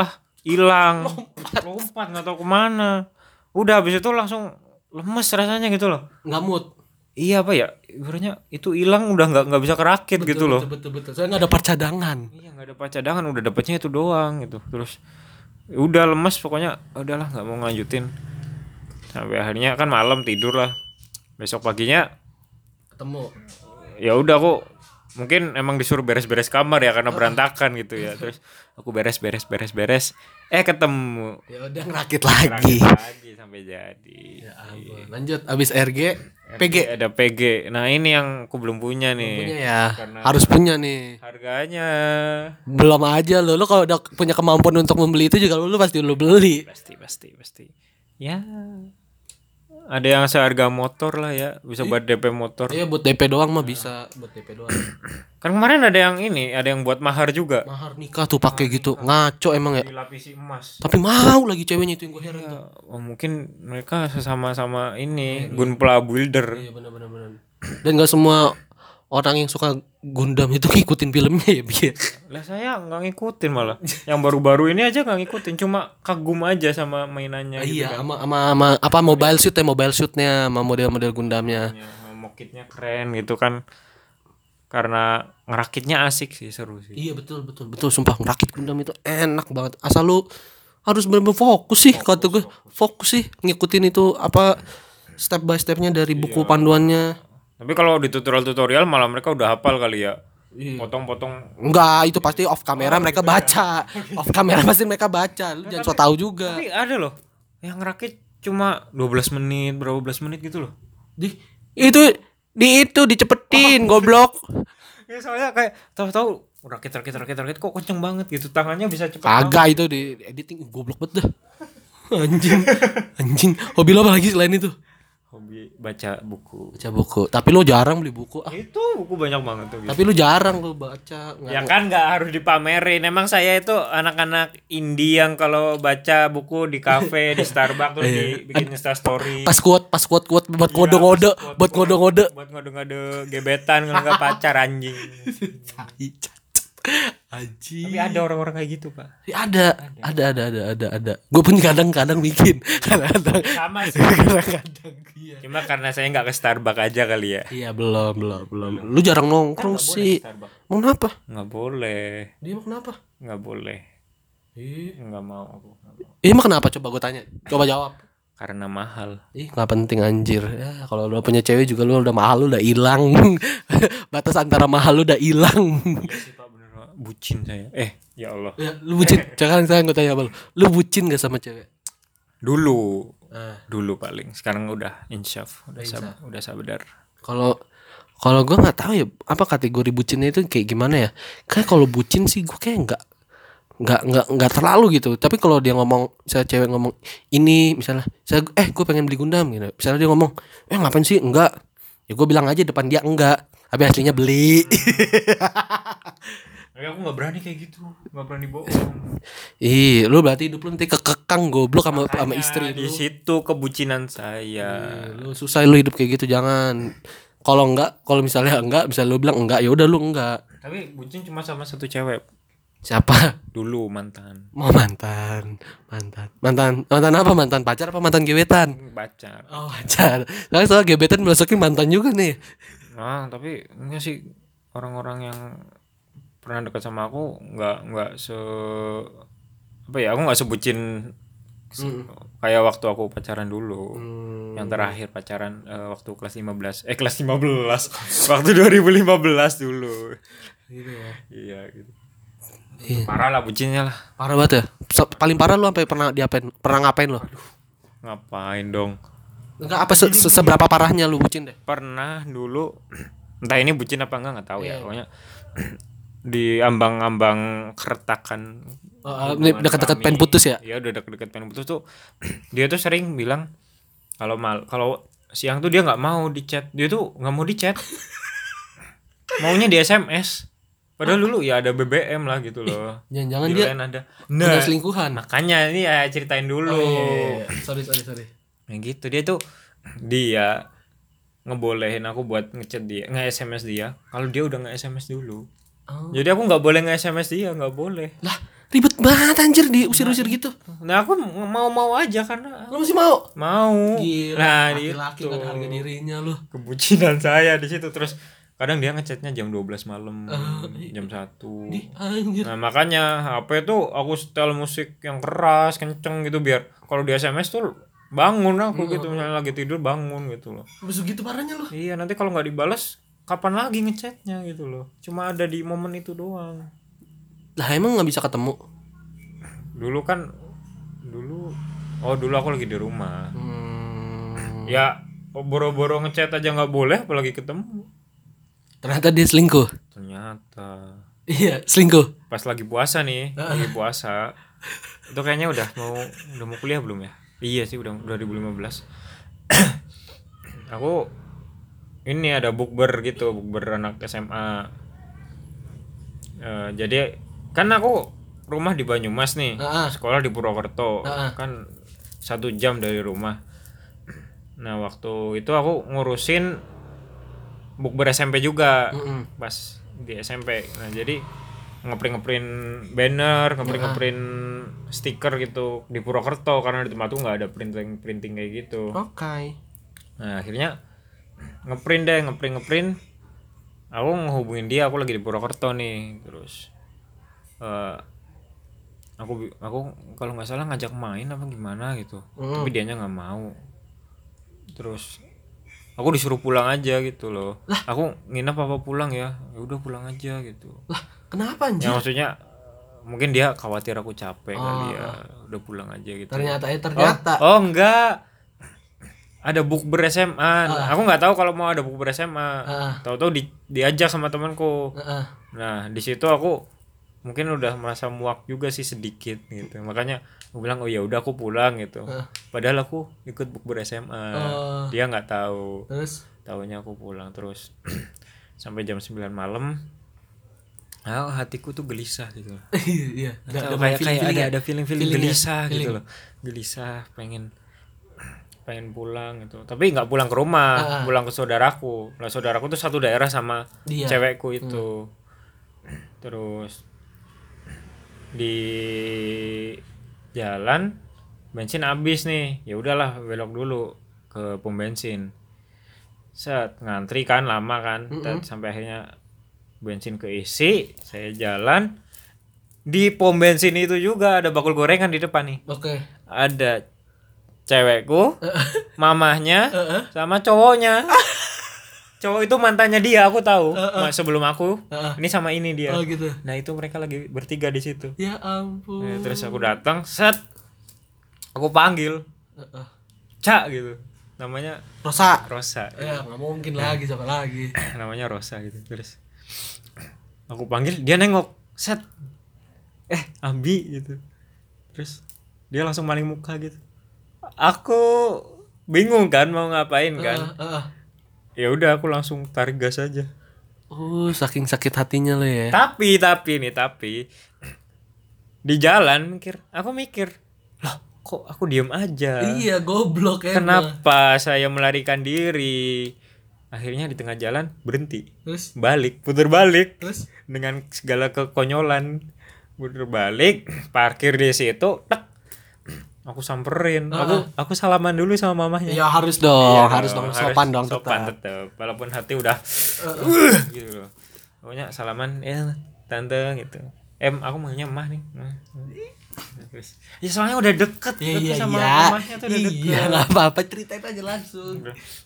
[SPEAKER 2] hilang. Lompat nggak tahu kemana. Udah habis itu langsung lemes rasanya gitu loh.
[SPEAKER 1] Nggak mood.
[SPEAKER 2] Iya apa ya? Ibaratnya itu hilang udah nggak nggak bisa kerakit
[SPEAKER 1] Betul,
[SPEAKER 2] gitu loh.
[SPEAKER 1] Betul betul betul. Soalnya nggak ada percadangan.
[SPEAKER 2] Iya nggak ada cadangan, udah dapetnya itu doang gitu. Terus udah lemes pokoknya, udahlah nggak mau lanjutin. Sampai akhirnya kan malam tidur lah. Besok paginya
[SPEAKER 1] Ketemu.
[SPEAKER 2] ya udah aku mungkin emang disuruh beres-beres kamar ya karena berantakan gitu ya. Terus aku beres-beres beres-beres eh ketemu.
[SPEAKER 1] Ya udah ngerakit lagi.
[SPEAKER 2] Rakit lagi sampai jadi.
[SPEAKER 1] Ya ampun. Lanjut abis R G, P G.
[SPEAKER 2] Ada P G. Nah, ini yang aku belum punya nih.
[SPEAKER 1] Punya ya.
[SPEAKER 2] Karena
[SPEAKER 1] Harus punya nih.
[SPEAKER 2] harganya
[SPEAKER 1] Belum aja lo. Lo kalau udah punya kemampuan untuk membeli itu juga lo pasti lo beli.
[SPEAKER 2] pasti pasti pasti. Ya. Ada yang seharga motor lah ya, bisa buat D P motor.
[SPEAKER 1] Iya buat D P doang mah bisa, buat D P doang.
[SPEAKER 2] Kan kemarin ada yang ini, ada yang buat mahar juga.
[SPEAKER 1] Mahar nikah tuh pakai gitu. Ngaco emang ya.
[SPEAKER 2] Dilapisi emas.
[SPEAKER 1] Tapi mau lagi ceweknya itu yang gue heran tuh.
[SPEAKER 2] Oh, mungkin mereka sesama-sama ini Gunpla builder.
[SPEAKER 1] Iya benar benar benar. Dan enggak semua orang yang suka Gundam itu ngikutin filmnya ya biar.
[SPEAKER 2] Lah saya nggak ngikutin malah. Yang baru-baru ini aja nggak ngikutin, cuma kagum aja sama mainannya. Gitu
[SPEAKER 1] Iya,
[SPEAKER 2] kan.
[SPEAKER 1] sama sama sama apa mobile suit ya, mobile suitnya, sama model-model Gundamnya.
[SPEAKER 2] Ya, mokitnya keren gitu kan. Karena ngerakitnya asik sih, seru sih.
[SPEAKER 1] Iya betul betul betul sumpah ngerakit Gundam itu enak banget. Asal lu harus benar-benar fokus sih kata gue. Fokus sih ngikutin itu apa step by stepnya dari buku panduannya.
[SPEAKER 2] Tapi kalau di tutorial-tutorial malah mereka udah hafal kali ya. Potong-potong.
[SPEAKER 1] Enggak, itu pasti off kamera mereka baca. Off kamera pasti mereka baca. Lu jangan so tahu juga.
[SPEAKER 2] Tapi ada loh yang ngerakit cuma dua belas menit, berapa belas menit gitu loh.
[SPEAKER 1] Di itu di itu dicepetin goblok.
[SPEAKER 2] Ya soalnya kayak tahu-tahu rakit rakit rakit rakit kok kenceng banget gitu, tangannya bisa cepet.
[SPEAKER 1] Kagak itu di editing goblok banget dah. Anjing. Anjing. Hobi lo apa lagi selain itu?
[SPEAKER 2] Hobi baca buku.
[SPEAKER 1] Baca buku. Tapi lo jarang beli buku. Ah.
[SPEAKER 2] Itu buku banyak banget tuh gitu.
[SPEAKER 1] Tapi lu jarang lu baca.
[SPEAKER 2] Ya kan nggak harus dipamerin. Emang saya itu anak-anak indie yang kalau baca buku di kafe, di Starbucks terus dibikin Insta story.
[SPEAKER 1] Pas kuat, pas kuat kuat buat ngode-ngode, buat ngode-ngode.
[SPEAKER 2] Buat ngode-ngode gebetan kalau nggak pacar anjing.
[SPEAKER 1] Anjing.
[SPEAKER 2] Tapi ada orang-orang kayak gitu, Pak.
[SPEAKER 1] Ya, ada, ada, ada, ada, ada, ada. Gue pun kadang-kadang bikin, kadang-kadang.
[SPEAKER 2] Sama sih.
[SPEAKER 1] Kadang-kadang. Iya.
[SPEAKER 2] Cuma karena saya nggak ke Starbucks aja kali ya.
[SPEAKER 1] Iya belum, belum, belum. Lu jarang nongkrong sih. Mau kenapa?
[SPEAKER 2] Nggak boleh.
[SPEAKER 1] Dia mau kenapa?
[SPEAKER 2] Nggak boleh.
[SPEAKER 1] Ih,
[SPEAKER 2] Nggak mau aku. Nggak mau.
[SPEAKER 1] Ih, emang kenapa? Coba gue tanya. Coba jawab.
[SPEAKER 2] Karena mahal.
[SPEAKER 1] Ih, nggak penting anjir. Ya, kalau lu punya cewek juga lu udah mahal, lu udah hilang. Batas antara mahal lu udah hilang.
[SPEAKER 2] Bucin saya. Eh, ya Allah.
[SPEAKER 1] Ya, lu bucin. Jangan saya gue tanya apa lu. Lu bucin gak sama cewek?
[SPEAKER 2] Dulu.
[SPEAKER 1] Ah.
[SPEAKER 2] Dulu paling. Sekarang udah insyaf, udah
[SPEAKER 1] Insaf.
[SPEAKER 2] sab- udah sadar.
[SPEAKER 1] Kalau kalau gue nggak tahu ya apa kategori bucinnya itu kayak gimana ya. Kayak kalau bucin sih gue kayak nggak nggak nggak nggak terlalu gitu. Tapi kalau dia ngomong, misalnya cewek ngomong ini, misalnya saya eh gue pengen beli Gundam gitu. Misalnya dia ngomong eh ngapain sih enggak, ya gue bilang aja depan dia enggak, tapi aslinya beli.
[SPEAKER 2] Ya, aku nggak berani kayak gitu, nggak berani bohong.
[SPEAKER 1] Ih, lu berarti hidup lu nanti kekekang goblok sama sama istri
[SPEAKER 2] Di
[SPEAKER 1] lu.
[SPEAKER 2] situ kebucinan saya.
[SPEAKER 1] Ih, lu susah lu hidup kayak gitu, jangan. Kalau enggak, kalau misalnya enggak, bisa lu bilang enggak, ya udah lu enggak.
[SPEAKER 2] Tapi bucin cuma sama satu cewek.
[SPEAKER 1] Siapa?
[SPEAKER 2] Dulu mantan.
[SPEAKER 1] Mau mantan, mantan, mantan, mantan apa? Mantan pacar apa mantan gebetan?
[SPEAKER 2] Pacar.
[SPEAKER 1] Oh pacar. Soalnya soal gebetan masukin mantan juga nih.
[SPEAKER 2] Nah, tapi enggak sih, orang-orang yang pernah dekat sama aku nggak nggak se apa ya, aku nggak sebucin se- kayak waktu aku pacaran dulu. Yang terakhir pacaran eh, waktu kelas lima belas. Eh kelas lima belas. Waktu dua ribu lima belas dulu.
[SPEAKER 1] Gitu ya.
[SPEAKER 2] Iya gitu.
[SPEAKER 1] Iya.
[SPEAKER 2] Parah lah bucinnya lah.
[SPEAKER 1] Parah banget ya. Se- paling parah lu sampai pernah diapain? Pernah ngapain lo?
[SPEAKER 2] Ngapain dong?
[SPEAKER 1] Enggak apa se- se- seberapa parahnya lu bucin deh?
[SPEAKER 2] Pernah dulu, entah ini bucin apa enggak nggak tahu ya.
[SPEAKER 1] Iya.
[SPEAKER 2] Pokoknya di ambang-ambang keretakan.
[SPEAKER 1] Oh, ini dekat-dekat pengen putus ya?
[SPEAKER 2] Iya udah dekat-dekat pengen putus tuh. Dia tuh sering bilang kalau mal kalau siang tuh dia nggak mau di chat. Dia tuh nggak mau di chat. Maunya di S M S. Padahal dulu ya ada B B M lah gitu loh.
[SPEAKER 1] Jangan-jangan
[SPEAKER 2] Di
[SPEAKER 1] dia
[SPEAKER 2] lain ada.
[SPEAKER 1] punya
[SPEAKER 2] Nah,
[SPEAKER 1] selingkuhan.
[SPEAKER 2] makanya ini ya ceritain dulu.
[SPEAKER 1] Oh, iya, iya, iya. Sorry sorry sorry.
[SPEAKER 2] Nah gitu dia tuh dia ngebolehin aku buat ngechat dia, nge-S M S dia kalau dia udah nge-S M S dulu.
[SPEAKER 1] Oh.
[SPEAKER 2] Jadi aku nggak boleh nge-S M S dia, nggak boleh.
[SPEAKER 1] Lah, Ribet banget anjir diusir-usir gitu.
[SPEAKER 2] Nah, aku mau-mau aja karena
[SPEAKER 1] Lu masih mau?
[SPEAKER 2] mau.
[SPEAKER 1] Gila,
[SPEAKER 2] Nah,
[SPEAKER 1] laki-laki
[SPEAKER 2] itu
[SPEAKER 1] gak ada harga dirinya lu.
[SPEAKER 2] kebucinan saya di situ. Terus kadang dia ngechatnya jam dua belas malam,
[SPEAKER 1] Uh,
[SPEAKER 2] jam satu.
[SPEAKER 1] Di anjir.
[SPEAKER 2] Nah, makanya H P tuh aku setel musik yang keras, kenceng gitu biar kalau di S M S tuh bangun aku gitu, misalnya lagi tidur bangun gitu loh.
[SPEAKER 1] Begitu parahnya lu.
[SPEAKER 2] Iya, nanti kalau nggak dibalas kapan lagi ngechatnya gitu loh. Cuma ada di momen itu doang.
[SPEAKER 1] Lah emang nggak bisa ketemu?
[SPEAKER 2] Dulu kan dulu oh dulu aku lagi di rumah.
[SPEAKER 1] Hmm.
[SPEAKER 2] Ya boro-boro ngechat aja nggak boleh apalagi ketemu.
[SPEAKER 1] Ternyata dia selingkuh.
[SPEAKER 2] Ternyata
[SPEAKER 1] Iya, selingkuh.
[SPEAKER 2] pas lagi puasa nih, lagi puasa. Itu kayaknya udah mau udah mau kuliah belum ya? Iya sih udah dua ribu lima belas. Aku ini ada bukber gitu, bukber anak S M A. Eh, jadi kan aku rumah di Banyumas nih,
[SPEAKER 1] Ah, ah.
[SPEAKER 2] sekolah di Purwokerto,
[SPEAKER 1] Ah, ah.
[SPEAKER 2] kan satu jam dari rumah. Nah waktu itu aku ngurusin bukber S M P juga,
[SPEAKER 1] Mm-mm.
[SPEAKER 2] pas di S M P. Nah jadi ngeprint ngeprint banner, ngeprint ngeprint stiker gitu di Purwokerto karena di tempat tuh nggak ada printing printing kayak gitu.
[SPEAKER 1] Oke.
[SPEAKER 2] Nah akhirnya ngeprint deh, ngeprint ngeprint. Aku ngehubungin dia, aku lagi di Purwokerto nih, terus eh aku aku kalau nggak salah ngajak main apa gimana gitu,
[SPEAKER 1] Mm.
[SPEAKER 2] tapi dianya nggak mau. Terus aku disuruh pulang aja gitu loh. Aku nginep apa pulang ya? Ya udah pulang aja gitu.
[SPEAKER 1] Lah, kenapa anjir?
[SPEAKER 2] Ya maksudnya mungkin dia khawatir aku capek kali
[SPEAKER 1] Oh,
[SPEAKER 2] ya. Udah pulang aja gitu.
[SPEAKER 1] Ternyata eh
[SPEAKER 2] Oh,
[SPEAKER 1] ternyata.
[SPEAKER 2] oh enggak. Ada bukber S M A. Nah, aku nggak tahu kalau mau ada bukber S M A.
[SPEAKER 1] Ah.
[SPEAKER 2] Tahu-tahu di, diajak sama temanku.
[SPEAKER 1] Heeh.
[SPEAKER 2] Nah, di situ aku mungkin udah merasa muak juga sih sedikit gitu. Makanya aku bilang oh ya udah aku pulang gitu.
[SPEAKER 1] Uh.
[SPEAKER 2] Padahal aku ikut bukber S M A.
[SPEAKER 1] Oh.
[SPEAKER 2] Dia nggak tahu.
[SPEAKER 1] Terus
[SPEAKER 2] Taunya aku pulang terus sampai jam sembilan malam. Ah, hatiku tuh gelisah gitu.
[SPEAKER 1] iya,
[SPEAKER 2] Ada, kayak kayak ada ada feeling-feeling
[SPEAKER 1] Feeling ya,
[SPEAKER 2] gelisah gitu
[SPEAKER 1] feeling.
[SPEAKER 2] loh. Gelisah, pengen pengen pulang gitu. Tapi nggak pulang ke rumah,
[SPEAKER 1] Ah.
[SPEAKER 2] pulang ke saudaraku. Lah saudaraku tuh satu daerah sama
[SPEAKER 1] Dia.
[SPEAKER 2] cewekku itu. Terus di jalan bensin habis nih. Ya udahlah belok dulu ke pom bensin. Set ngantri kan lama kan. Tet, sampai akhirnya bensin keisi, saya jalan. Di pom bensin itu juga ada bakul gorengan di depan nih.
[SPEAKER 1] Oke.
[SPEAKER 2] Ada cewekku, mamahnya, sama cowoknya. Cowok itu mantannya dia, aku tahu. Ma- Sebelum aku, ini sama ini dia.
[SPEAKER 1] Oh gitu.
[SPEAKER 2] Nah itu mereka lagi bertiga di situ.
[SPEAKER 1] Ya ampun.
[SPEAKER 2] Nah, terus aku datang, set, aku panggil,
[SPEAKER 1] Heeh.
[SPEAKER 2] Cak gitu. Namanya
[SPEAKER 1] Rosa.
[SPEAKER 2] Rosa.
[SPEAKER 1] Ya nggak mungkin lagi siapa lagi.
[SPEAKER 2] Namanya Rosa gitu. Terus aku panggil, dia nengok, set, eh Abi gitu. Terus dia langsung maling muka gitu. Aku bingung kan mau ngapain kan.
[SPEAKER 1] Heeh, heeh.
[SPEAKER 2] Ya udah aku langsung tarik gas aja.
[SPEAKER 1] Oh, saking sakit hatinya lo ya.
[SPEAKER 2] Tapi tapi nih tapi di jalan mikir, aku mikir, loh kok aku diem aja.
[SPEAKER 1] Iya, goblok emang.
[SPEAKER 2] Kenapa saya melarikan diri? Akhirnya di tengah jalan berhenti,
[SPEAKER 1] Terus
[SPEAKER 2] balik, putar balik
[SPEAKER 1] terus
[SPEAKER 2] dengan segala kekonyolan, putar balik, parkir di situ, tek. Aku samperin,
[SPEAKER 1] Ah.
[SPEAKER 2] aku aku salaman dulu sama mamahnya.
[SPEAKER 1] ya harus dong,
[SPEAKER 2] Iya
[SPEAKER 1] harus dong sopan dong
[SPEAKER 2] sopan
[SPEAKER 1] tetap.
[SPEAKER 2] tetap. Walaupun hati udah uh, gitu loh. Pokoknya salaman ya tante gitu. Em aku manggilnya emah nih. Nah, terus ya soalnya udah deket
[SPEAKER 1] Iya,
[SPEAKER 2] gitu
[SPEAKER 1] iya,
[SPEAKER 2] sama
[SPEAKER 1] iya.
[SPEAKER 2] mamahnya tuh udah deket.
[SPEAKER 1] Iya, enggak apa-apa, ceritain aja langsung.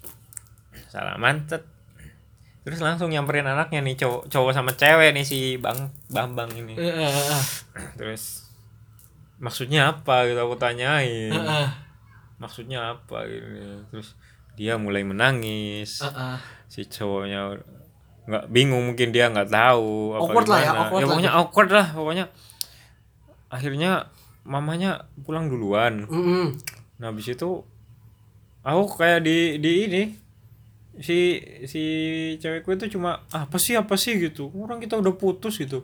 [SPEAKER 2] Salaman tet. Terus langsung nyamperin anaknya nih, cowok cowok sama cewek nih si Bang Bambang ini.
[SPEAKER 1] Heeh.
[SPEAKER 2] Terus maksudnya apa gitu aku tanyain.
[SPEAKER 1] Heeh.
[SPEAKER 2] Maksudnya apa gitu. Terus dia mulai menangis.
[SPEAKER 1] Heeh.
[SPEAKER 2] Si cowoknya nggak bingung, mungkin dia nggak tahu apa
[SPEAKER 1] Awkward lah ya,
[SPEAKER 2] gimana.
[SPEAKER 1] awkward lah
[SPEAKER 2] pokoknya
[SPEAKER 1] gitu.
[SPEAKER 2] awkward lah pokoknya. Akhirnya mamanya pulang duluan.
[SPEAKER 1] Mm-mm.
[SPEAKER 2] Nah habis itu aku kayak di di ini si si cewekku itu cuma apa sih apa sih gitu, orang kita udah putus gitu.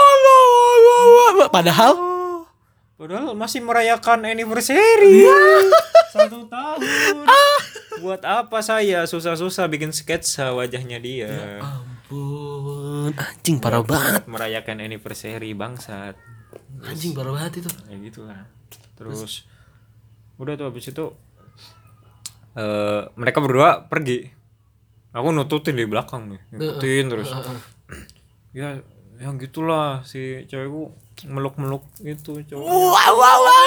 [SPEAKER 1] Oh, padahal
[SPEAKER 2] Padahal masih merayakan anniversary satu tahun. Buat apa saya susah-susah bikin sketsa wajahnya dia?
[SPEAKER 1] ampun, anjing parah banget.
[SPEAKER 2] Merayakan anniversary bangsat.
[SPEAKER 1] Anjing parah banget itu.
[SPEAKER 2] Kayak gitu lah. Terus udah tuh habis itu uh, mereka berdua pergi. Aku nututin di belakang nih, ngikutin terus. Ya, yang gitulah si cewekku meluk-meluk itu cowok.
[SPEAKER 1] Wow wow wow.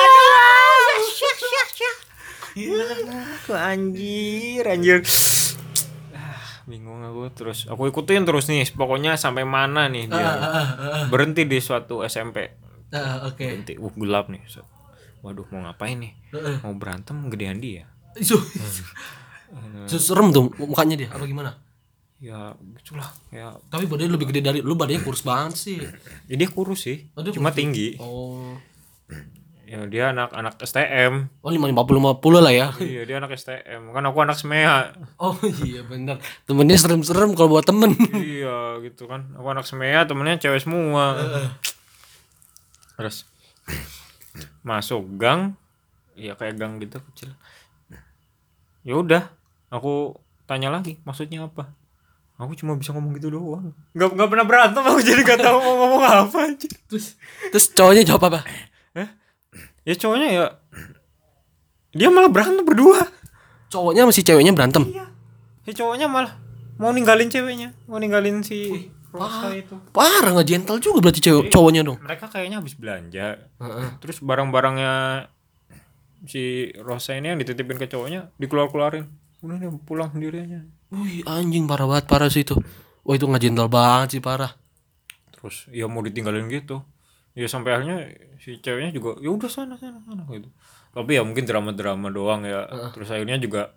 [SPEAKER 2] Aku anjir, anjir. Ah, bingung aku terus. Aku ikutin terus nih, pokoknya sampai mana nih dia. Berhenti di suatu S M P.
[SPEAKER 1] Ah, oke. Okay.
[SPEAKER 2] Berhenti, uh, gelap nih. Waduh, mau ngapain nih? Mau berantem gedean dia.
[SPEAKER 1] Serem tuh mukanya dia apa gimana?
[SPEAKER 2] Ya gitulah ya.
[SPEAKER 1] Tapi badannya lebih gede dari lu, badannya kurus banget sih.
[SPEAKER 2] Ya dia kurus sih, oh, dia cuma kurus tinggi.
[SPEAKER 1] Oh.
[SPEAKER 2] Ya dia anak anak S T M.
[SPEAKER 1] Oh lima lima puluh lima puluh lah ya.
[SPEAKER 2] Iya dia anak S T M, kan aku anak S M E A.
[SPEAKER 1] Oh iya benar. Temennya serem-serem kalau buat temen.
[SPEAKER 2] Iya gitu kan, aku anak S M E A temennya cewek semua. Terus masuk gang, ya kayak gang gitu kecil. Ya udah, aku tanya lagi maksudnya apa. Aku cuma bisa ngomong gitu doang. Gak, gak pernah berantem, aku jadi gak tahu mau ngomong apa aja.
[SPEAKER 1] Terus terus cowoknya jawab apa?
[SPEAKER 2] Eh? Ya cowoknya ya dia malah berantem berdua.
[SPEAKER 1] Cowoknya masih ceweknya berantem?
[SPEAKER 2] Iya. Si cowoknya malah mau ninggalin ceweknya, mau ninggalin si
[SPEAKER 1] Wih,
[SPEAKER 2] Rosa
[SPEAKER 1] parah,
[SPEAKER 2] itu.
[SPEAKER 1] Parah gak gentle juga berarti cewek cowoknya dong.
[SPEAKER 2] Mereka kayaknya habis belanja.
[SPEAKER 1] Uh-uh.
[SPEAKER 2] Terus barang-barangnya si Rosa ini yang dititipin ke cowoknya dikeluar-keluarin. Udah nih pulang sendiri aja.
[SPEAKER 1] Wih anjing parah banget parah sih itu. Wah itu gak gentle banget sih parah.
[SPEAKER 2] Terus ya mau ditinggalin gitu. Ya sampai akhirnya si ceweknya juga ya udah sana sana sana gitu. Tapi ya mungkin drama-drama doang ya. Uh-uh. Terus akhirnya juga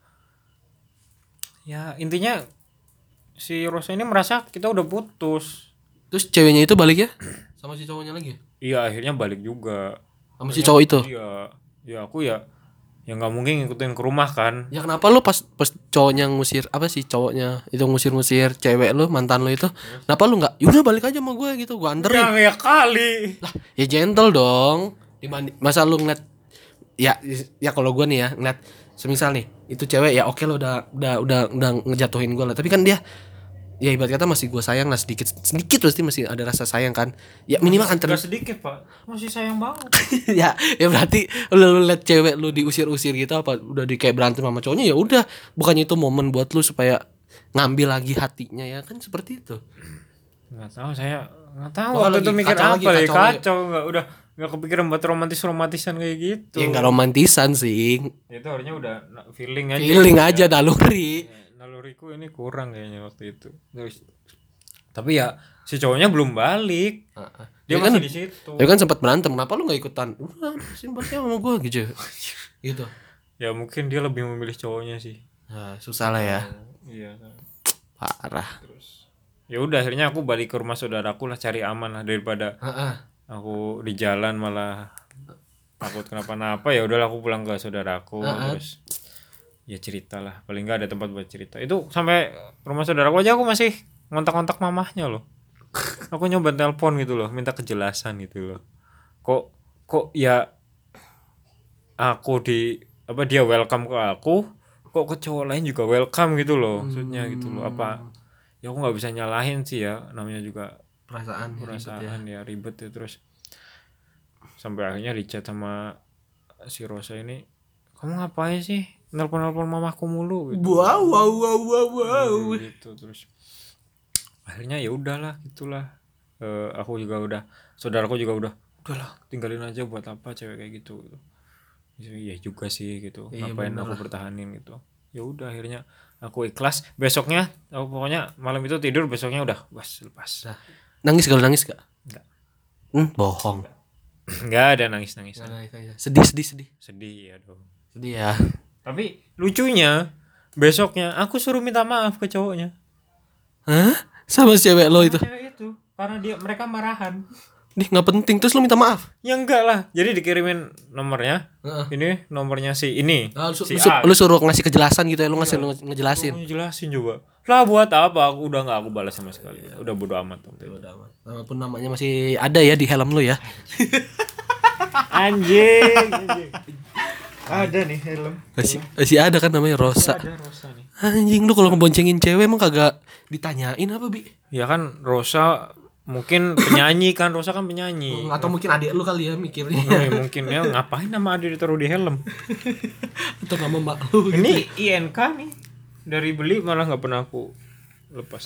[SPEAKER 2] ya intinya si Rosa ini merasa kita udah putus.
[SPEAKER 1] Terus ceweknya itu balik ya sama si cowoknya lagi?
[SPEAKER 2] Iya akhirnya balik juga
[SPEAKER 1] sama si cowok itu.
[SPEAKER 2] Iya. Ya aku ya ya nggak mungkin ngikutin ke rumah kan.
[SPEAKER 1] Ya kenapa lu pas pas cowoknya ngusir apa sih cowoknya itu ngusir-ngusir cewek lu mantan lu itu, yes. Kenapa lu nggak? Yaudah balik aja sama gue gitu, gue anterin.
[SPEAKER 2] Ya, ya kali.
[SPEAKER 1] Lah ya gentle dong. Dibanding masa lu ngeliat ya ya kalau gue nih ya ngeliat semisal nih itu cewek ya oke lo udah udah udah udah ngejatuhin gue lah, tapi kan dia ya ibarat kata masih gue sayang lah sedikit sedikit pasti masih ada rasa sayang kan ya minimal anterin.
[SPEAKER 2] Gak sedikit pak, masih sayang banget.
[SPEAKER 1] ya ya berarti lu, lu liat cewek lu diusir-usir gitu apa udah di kayak berantem sama cowoknya ya udah bukannya itu momen buat lu supaya ngambil lagi hatinya ya kan seperti itu.
[SPEAKER 2] Nggak tahu saya nggak tahu waktu itu mikir apa lagi, kacau, kacau nggak udah nggak kepikiran buat romantis romantisan kayak gitu.
[SPEAKER 1] Ya nggak romantisan sih
[SPEAKER 2] itu harusnya udah feeling aja
[SPEAKER 1] feeling aja ya. Naluri
[SPEAKER 2] ya, naluriku ini kurang kayaknya waktu itu. Terus tapi ya si cowoknya belum balik. Uh-uh. Dia ya masih kan, di situ.
[SPEAKER 1] Ya kan sempat berantem, kenapa lu enggak ikutan? Udah, simpelnya sama gua gitu. Gitu.
[SPEAKER 2] Ya mungkin dia lebih memilih cowoknya sih.
[SPEAKER 1] Nah, susah lah ya.
[SPEAKER 2] Oh, iya.
[SPEAKER 1] Parah.
[SPEAKER 2] Terus ya udah akhirnya aku balik ke rumah saudaraku lah, cari aman lah daripada uh-uh. aku di jalan malah takut kenapa-napa. Ya udahlah aku pulang ke saudaraku. Uh-uh. Terus ya cerita lah, paling nggak ada tempat buat cerita. Itu sampai rumah saudaraku aja aku masih ngontak-ngontak mamahnya loh. Aku nyoba telepon gitu loh, minta kejelasan gitu loh. Kok kok ya aku di apa dia welcome ke aku, kok ke cowok lain juga welcome gitu loh. Maksudnya gitu loh. Apa ya aku nggak bisa nyalahin sih ya, namanya juga
[SPEAKER 1] perasaan
[SPEAKER 2] perasaan ribet ya. ya ribet ya. Terus sampai akhirnya di chat sama si Rosa ini, kamu ngapain sih nelpon-nelpon mamahku mulu gitu.
[SPEAKER 1] Wow wow wow wow wow.
[SPEAKER 2] Gitu terus akhirnya ya udahlah gitulah. E, aku juga udah, saudaraku juga udah, udahlah tinggalin aja buat apa cewek kayak gitu. Iya juga sih gitu. Iya, ngapain aku bertahanin gitu. Ya udah akhirnya aku ikhlas. Besoknya aku pokoknya malam itu tidur, besoknya udah bas lepas. Nah,
[SPEAKER 1] nangis kalau nangis gak?
[SPEAKER 2] Enggak.
[SPEAKER 1] Hmm, bohong.
[SPEAKER 2] Enggak ada nangis-nangis.
[SPEAKER 1] Sedih sedih sedih.
[SPEAKER 2] Sedih ya dong.
[SPEAKER 1] Sedih ya.
[SPEAKER 2] Tapi lucunya besoknya aku suruh minta maaf ke cowoknya.
[SPEAKER 1] Hah? Sama cewek lo itu?
[SPEAKER 2] Cewek itu karena dia mereka marahan.
[SPEAKER 1] Nih nggak penting terus lo minta maaf?
[SPEAKER 2] Ya enggak lah. Jadi dikirimin nomornya. Uh-uh. Ini nomornya si ini.
[SPEAKER 1] Nah, lu,
[SPEAKER 2] si
[SPEAKER 1] lu,
[SPEAKER 2] A.
[SPEAKER 1] Lu suruh ngasih kejelasan gitu ya, lu ngasih iya. ngejelasin.
[SPEAKER 2] Lu ngejelasin coba. Lah buat apa? Aku udah enggak aku balas sama sekali. Iya. Udah bodo amat.
[SPEAKER 1] Bodo amat. Walaupun namanya masih ada ya di helm lu ya.
[SPEAKER 2] Anjing. Anjing. Ada nih helm.
[SPEAKER 1] Masih, masih ada kan namanya Rosa.
[SPEAKER 2] Ada Rosa nih.
[SPEAKER 1] Anjing lu kalau ngeboncengin cewek emang kagak ditanyain apa Bi?
[SPEAKER 2] Ya kan Rosa mungkin penyanyi kan, Rosa kan penyanyi.
[SPEAKER 1] Atau mungkin adik lu kali ya mikirnya.
[SPEAKER 2] Oh, ya, mungkin ya ngapain nama adik ditaruh di helm.
[SPEAKER 1] Atau nama mbak lu gitu.
[SPEAKER 2] Ini I N K nih. Dari beli malah nggak pernah aku lepas.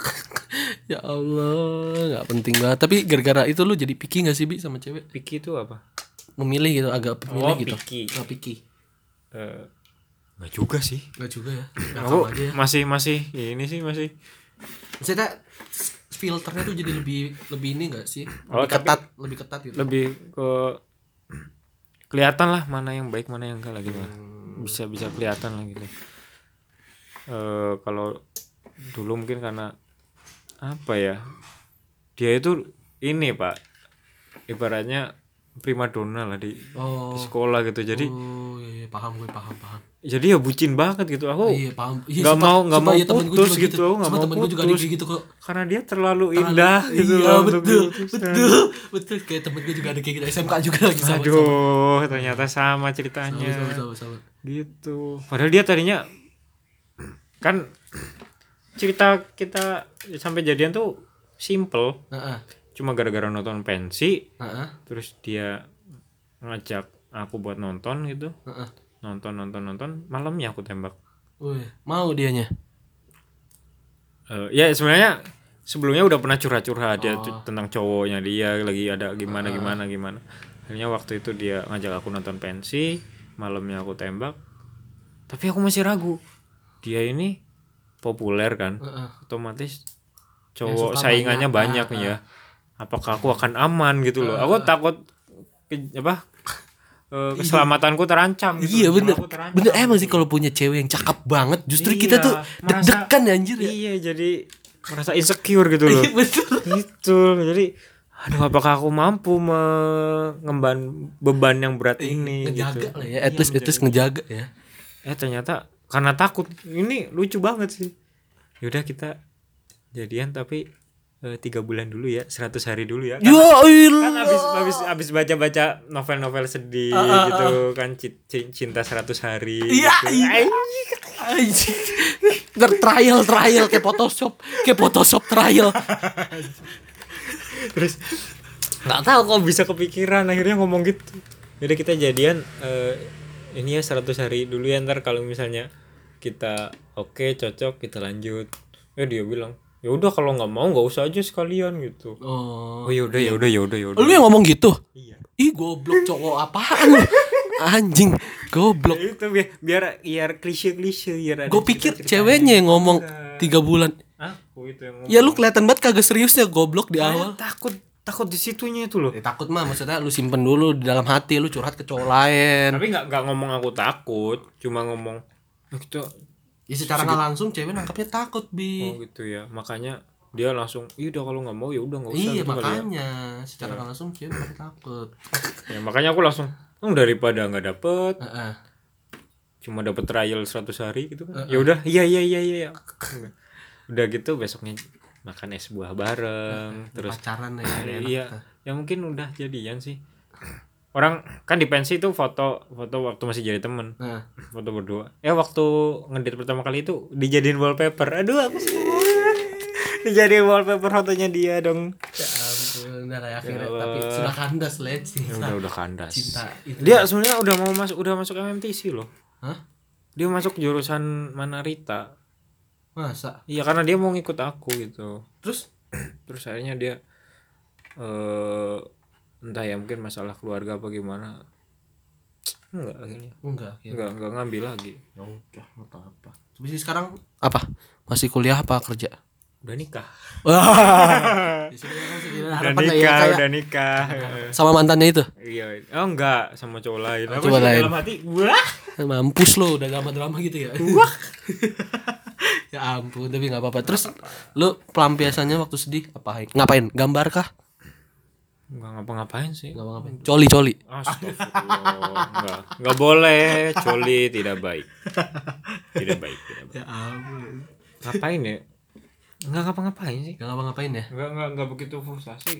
[SPEAKER 1] Ya Allah, nggak penting banget. Tapi gara-gara itu lu jadi picky nggak sih Bi sama cewek?
[SPEAKER 2] Picky itu apa?
[SPEAKER 1] Memilih gitu, agak pemilih
[SPEAKER 2] Oh,
[SPEAKER 1] gitu.
[SPEAKER 2] picky.
[SPEAKER 1] Oh, picky.
[SPEAKER 2] Eh, nggak juga sih.
[SPEAKER 1] Nggak juga ya. Nggak
[SPEAKER 2] Aku
[SPEAKER 1] aja ya.
[SPEAKER 2] masih masih ini sih masih.
[SPEAKER 1] Maksudnya filternya tuh jadi lebih lebih ini nggak sih? Lebih
[SPEAKER 2] Oh, tapi-
[SPEAKER 1] ketat, lebih ketat gitu.
[SPEAKER 2] Lebih ke kelihatan lah mana yang baik mana yang enggak lagi lah. Bisa bisa kelihatan lah gitu. Eh kalau dulu mungkin karena apa ya? Dia itu ini, Pak. Ibaratnya primadona lah di,
[SPEAKER 1] Oh.
[SPEAKER 2] di sekolah gitu. Jadi
[SPEAKER 1] Oh, iya, iya, paham gue, paham, paham.
[SPEAKER 2] jadi ya bucin banget gitu. Aku
[SPEAKER 1] Iya, paham. Iya,
[SPEAKER 2] nggak
[SPEAKER 1] sumpah-
[SPEAKER 2] mau nggak
[SPEAKER 1] sumpah
[SPEAKER 2] mau
[SPEAKER 1] ya, temen gue
[SPEAKER 2] putus
[SPEAKER 1] juga
[SPEAKER 2] gitu. Aku nggak
[SPEAKER 1] Sumpah
[SPEAKER 2] mau
[SPEAKER 1] temen gue juga ada
[SPEAKER 2] putus.
[SPEAKER 1] kayak gitu kok.
[SPEAKER 2] Karena dia terlalu indah gitu
[SPEAKER 1] Iya,
[SPEAKER 2] loh untuk
[SPEAKER 1] betul,
[SPEAKER 2] diputuskan.
[SPEAKER 1] betul, betul. Kayak temen gue juga ada kayak gitu. S M K juga lagi sama.
[SPEAKER 2] Aduh, ternyata sama
[SPEAKER 1] sama,
[SPEAKER 2] ceritanya.
[SPEAKER 1] sama, sama, sama.
[SPEAKER 2] Gitu. Padahal dia tadinya kan cerita kita sampai jadian tuh simple.
[SPEAKER 1] Heeh.
[SPEAKER 2] Cuma gara-gara nonton pensi,
[SPEAKER 1] Heeh.
[SPEAKER 2] terus dia ngajak aku buat nonton gitu.
[SPEAKER 1] Heeh.
[SPEAKER 2] Nonton nonton nonton, malamnya aku tembak.
[SPEAKER 1] Wih, mau dianya.
[SPEAKER 2] Eh, ya sebenarnya sebelumnya udah pernah curhat-curhat dia
[SPEAKER 1] Oh.
[SPEAKER 2] tuh tentang cowoknya dia lagi ada gimana gimana gimana. Akhirnya waktu itu dia ngajak aku nonton pensi, malamnya aku tembak. Tapi aku masih ragu. Dia ini populer kan,
[SPEAKER 1] Heeh.
[SPEAKER 2] otomatis
[SPEAKER 1] Yang
[SPEAKER 2] cowok
[SPEAKER 1] suka
[SPEAKER 2] saingannya
[SPEAKER 1] banyak.
[SPEAKER 2] banyak
[SPEAKER 1] Ah,
[SPEAKER 2] nih ya. Apakah aku akan aman gitu loh? Aku takut ke- apa? eh, keselamatanku terancam gitu.
[SPEAKER 1] Iya
[SPEAKER 2] Jiwa
[SPEAKER 1] bener.
[SPEAKER 2] aku terancam.
[SPEAKER 1] Bener emang sih kalau punya cewek yang cakep banget, justru
[SPEAKER 2] Iya,
[SPEAKER 1] kita tuh
[SPEAKER 2] merasa-
[SPEAKER 1] deg-degan ya, anjir ya.
[SPEAKER 2] Iya, jadi merasa insecure gitu loh.
[SPEAKER 1] Betul.
[SPEAKER 2] Gitu. Jadi aduh, apakah aku mampu mengemban beban yang berat ini
[SPEAKER 1] Ngejaga
[SPEAKER 2] gitu.
[SPEAKER 1] lah ya, at least at least ngejaga ya.
[SPEAKER 2] Eh ternyata karena takut. Ini lucu banget sih. Yaudah kita jadian tapi eh, tiga bulan dulu ya, seratus hari dulu ya.
[SPEAKER 1] Ya
[SPEAKER 2] Kan
[SPEAKER 1] ilah.
[SPEAKER 2] abis abis abis baca-baca novel-novel sedih
[SPEAKER 1] Ah, ah,
[SPEAKER 2] gitu kan, ci- ci- cinta seratus hari
[SPEAKER 1] Iya,
[SPEAKER 2] gitu.
[SPEAKER 1] iya.
[SPEAKER 2] Ay,
[SPEAKER 1] Anjing. Ntar trial trial kayak Photoshop, kayak Photoshop trial.
[SPEAKER 2] terus nggak tahu kok bisa kepikiran akhirnya ngomong gitu. Jadi kita jadian eh, ini ya seratus hari dulu ya, ntar kalau misalnya kita oke cocok kita lanjut. Ya dia bilang ya udah kalau nggak mau nggak usah aja sekalian gitu.
[SPEAKER 1] Oh.
[SPEAKER 2] Oh ya udah ya udah ya udah ya udah.
[SPEAKER 1] Lu yang ngomong gitu?
[SPEAKER 2] Iya.
[SPEAKER 1] Ih, goblok cowok apaan lu? Anjing, goblok.
[SPEAKER 2] Itu biar biar biar klise-klise biar ada
[SPEAKER 1] Gue pikir
[SPEAKER 2] cerita-ceritanya.
[SPEAKER 1] ceweknya yang ngomong
[SPEAKER 2] Enggak.
[SPEAKER 1] tiga bulan.
[SPEAKER 2] Aku itu yang ngomong.
[SPEAKER 1] Ya lu kelihatan banget kagak seriusnya goblok di
[SPEAKER 2] Saya
[SPEAKER 1] awal.
[SPEAKER 2] takut takut di situnya itu loh.
[SPEAKER 1] Ya, takut mah maksudnya lu simpen dulu di dalam hati, lu curhat ke cowok lain.
[SPEAKER 2] Tapi nggak nggak ngomong aku takut, cuma ngomong "Ya kita
[SPEAKER 1] Ya secara nggak langsung cewek nangkapnya takut, Bi.
[SPEAKER 2] oh gitu ya." Makanya dia langsung, "Iya udah kalau nggak mau ya udah nggak usah."
[SPEAKER 1] Iya
[SPEAKER 2] gitu kali ya.
[SPEAKER 1] makanya secara nggak langsung cewek pasti takut.
[SPEAKER 2] Ya, makanya aku langsung, "Oh, daripada nggak dapet,
[SPEAKER 1] Heeh.
[SPEAKER 2] cuma dapet trial seratus hari gitu kan." Ya udah, iya iya iya iya. Udah gitu besoknya makan es buah bareng, terus
[SPEAKER 1] Pacaran ya. enak.
[SPEAKER 2] iya, ya mungkin udah jadian sih. Orang kan di pensi itu foto foto waktu masih jadi temen,
[SPEAKER 1] Nah,
[SPEAKER 2] foto berdua. Eh waktu ngedit pertama kali itu dijadiin wallpaper. Aduh aku semua dijadiin wallpaper fotonya dia dong.
[SPEAKER 1] ya ampun, udah lah ya, akhirnya
[SPEAKER 2] Ya
[SPEAKER 1] tapi
[SPEAKER 2] Allah.
[SPEAKER 1] sudah kandas lah
[SPEAKER 2] Ya
[SPEAKER 1] cinta.
[SPEAKER 2] udah udah kandas.
[SPEAKER 1] Cinta itu.
[SPEAKER 2] Dia sebenarnya udah mau masuk udah masuk M M T C loh.
[SPEAKER 1] Hah?
[SPEAKER 2] Dia masuk jurusan Manarita.
[SPEAKER 1] Masa?
[SPEAKER 2] Iya karena dia mau ngikut aku gitu.
[SPEAKER 1] Terus
[SPEAKER 2] Terus akhirnya dia eh entah ya mungkin masalah keluarga apa gimana. Enggak akhirnya.
[SPEAKER 1] enggak ya.
[SPEAKER 2] Enggak enggak ngambil lagi.
[SPEAKER 1] Ya udah, enggak apa-apa. Tapi sekarang apa? Masih kuliah apa kerja?
[SPEAKER 2] Udah nikah.
[SPEAKER 1] Wah.
[SPEAKER 2] Udah
[SPEAKER 1] Harapan lah ya,
[SPEAKER 2] nikah,
[SPEAKER 1] kayak
[SPEAKER 2] udah nikah.
[SPEAKER 1] sama mantannya itu.
[SPEAKER 2] Iya. Oh enggak, sama cowok lain.
[SPEAKER 1] Oh,
[SPEAKER 2] Aku
[SPEAKER 1] cowok
[SPEAKER 2] sih
[SPEAKER 1] lain.
[SPEAKER 2] dalam hati, wah.
[SPEAKER 1] Mampus lo udah drama-drama gitu ya.
[SPEAKER 2] Wah.
[SPEAKER 1] Ya ampun, tapi nggak apa-apa. Terus lu pelampiasannya waktu sedih apa? Ngapain? Gambar kah?
[SPEAKER 2] Enggak ngapa-ngapain sih.
[SPEAKER 1] Nggak ngapain. Coli-coli.
[SPEAKER 2] Astagfirullah. Enggak. Enggak boleh, coli tidak baik. Tidak baik, tidak baik.
[SPEAKER 1] Ya ampun.
[SPEAKER 2] Ngapain ya? Enggak ngapa-ngapain sih.
[SPEAKER 1] Nggak ngapa-ngapain ya?
[SPEAKER 2] Enggak enggak enggak begitu frustasi.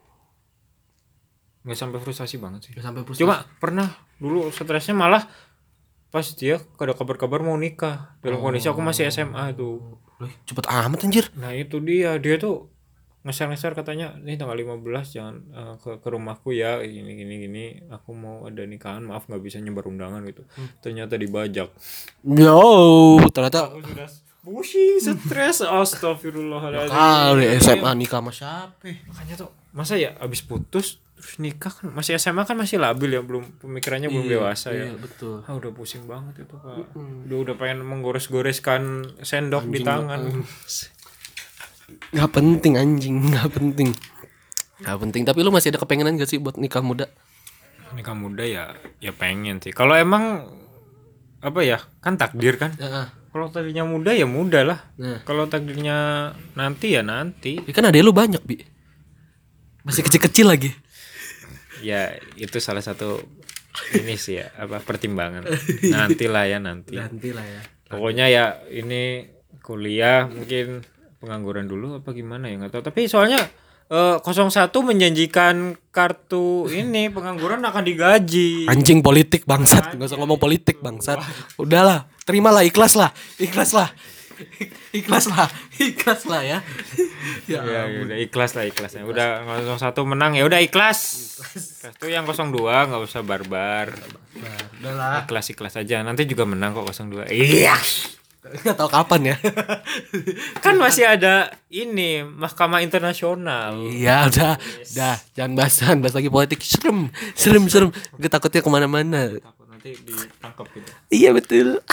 [SPEAKER 2] Enggak sampai frustasi banget sih.
[SPEAKER 1] Nggak sampai frustasi.
[SPEAKER 2] Cuma pernah dulu stresnya malah pas dia ada kabar-kabar mau nikah dalam kondisi aku masih S M A itu.
[SPEAKER 1] Loh, cepet amat anjir.
[SPEAKER 2] Nah itu dia dia tuh ngeser-ngeser katanya nih tanggal lima belas jangan uh, ke ke rumahku ya gini gini gini aku mau ada nikahan maaf nggak bisa nyebar undangan gitu. Hmm. Ternyata dibajak.
[SPEAKER 1] Yo, ternyata
[SPEAKER 2] aku sudah pusing, stres, astagfirullahaladzim.
[SPEAKER 1] Kali S M A nikah sama siapa?
[SPEAKER 2] Makanya tuh masa ya abis putus terus nikah kan masih S M A kan masih labil ya belum pemikirannya belum
[SPEAKER 1] Iya,
[SPEAKER 2] dewasa
[SPEAKER 1] iya,
[SPEAKER 2] ya.
[SPEAKER 1] betul.
[SPEAKER 2] Ah udah pusing banget itu Kak. Udah udah pengen menggores-goreskan sendok di
[SPEAKER 1] Anjing,
[SPEAKER 2] tangan.
[SPEAKER 1] Nggak penting anjing, nggak penting. Nggak penting. Tapi lu masih ada kepengenan gak sih buat nikah muda?
[SPEAKER 2] Nikah muda ya ya pengen sih. Kalau emang apa ya kan takdir kan.
[SPEAKER 1] Heeh.
[SPEAKER 2] Kalau takdirnya muda ya muda lah.
[SPEAKER 1] Nah.
[SPEAKER 2] Kalau takdirnya nanti ya nanti.
[SPEAKER 1] Ya kan adek lu banyak, Bi. Masih kecil-kecil lagi.
[SPEAKER 2] Ya itu salah satu ini sih ya apa pertimbangan. Nantilah ya nanti.
[SPEAKER 1] Nantilah ya.
[SPEAKER 2] Pokoknya ya ini kuliah mungkin pengangguran dulu apa gimana ya nggak tahu. Tapi soalnya eh, nol satu menjanjikan kartu ini pengangguran akan digaji.
[SPEAKER 1] Anjing politik bangsat, nggak usah ngomong politik bangsat. Udahlah, terimalah, ikhlas lah, ikhlas lah, ikhlas lah, ikhlas lah ya.
[SPEAKER 2] Ya, ya, ya udah ikhlas lah ikhlasnya. Udah nol satu menang ya udah ikhlas. Ikhlas tuh yang nol dua nggak usah barbar.
[SPEAKER 1] Udahlah.
[SPEAKER 2] Ikhlas ikhlas aja. Nanti juga menang kok nol dua. Iya.
[SPEAKER 1] Nggak tahu kapan ya.
[SPEAKER 2] Kan masih ada ini mahkamah internasional.
[SPEAKER 1] Iya udah, yes. Dah jangan bahas, jangan bahas lagi politik. Serem, serem, serem. Gue takutnya kemana-mana.
[SPEAKER 2] Takut nanti ditangkap gitu.
[SPEAKER 1] Iya betul.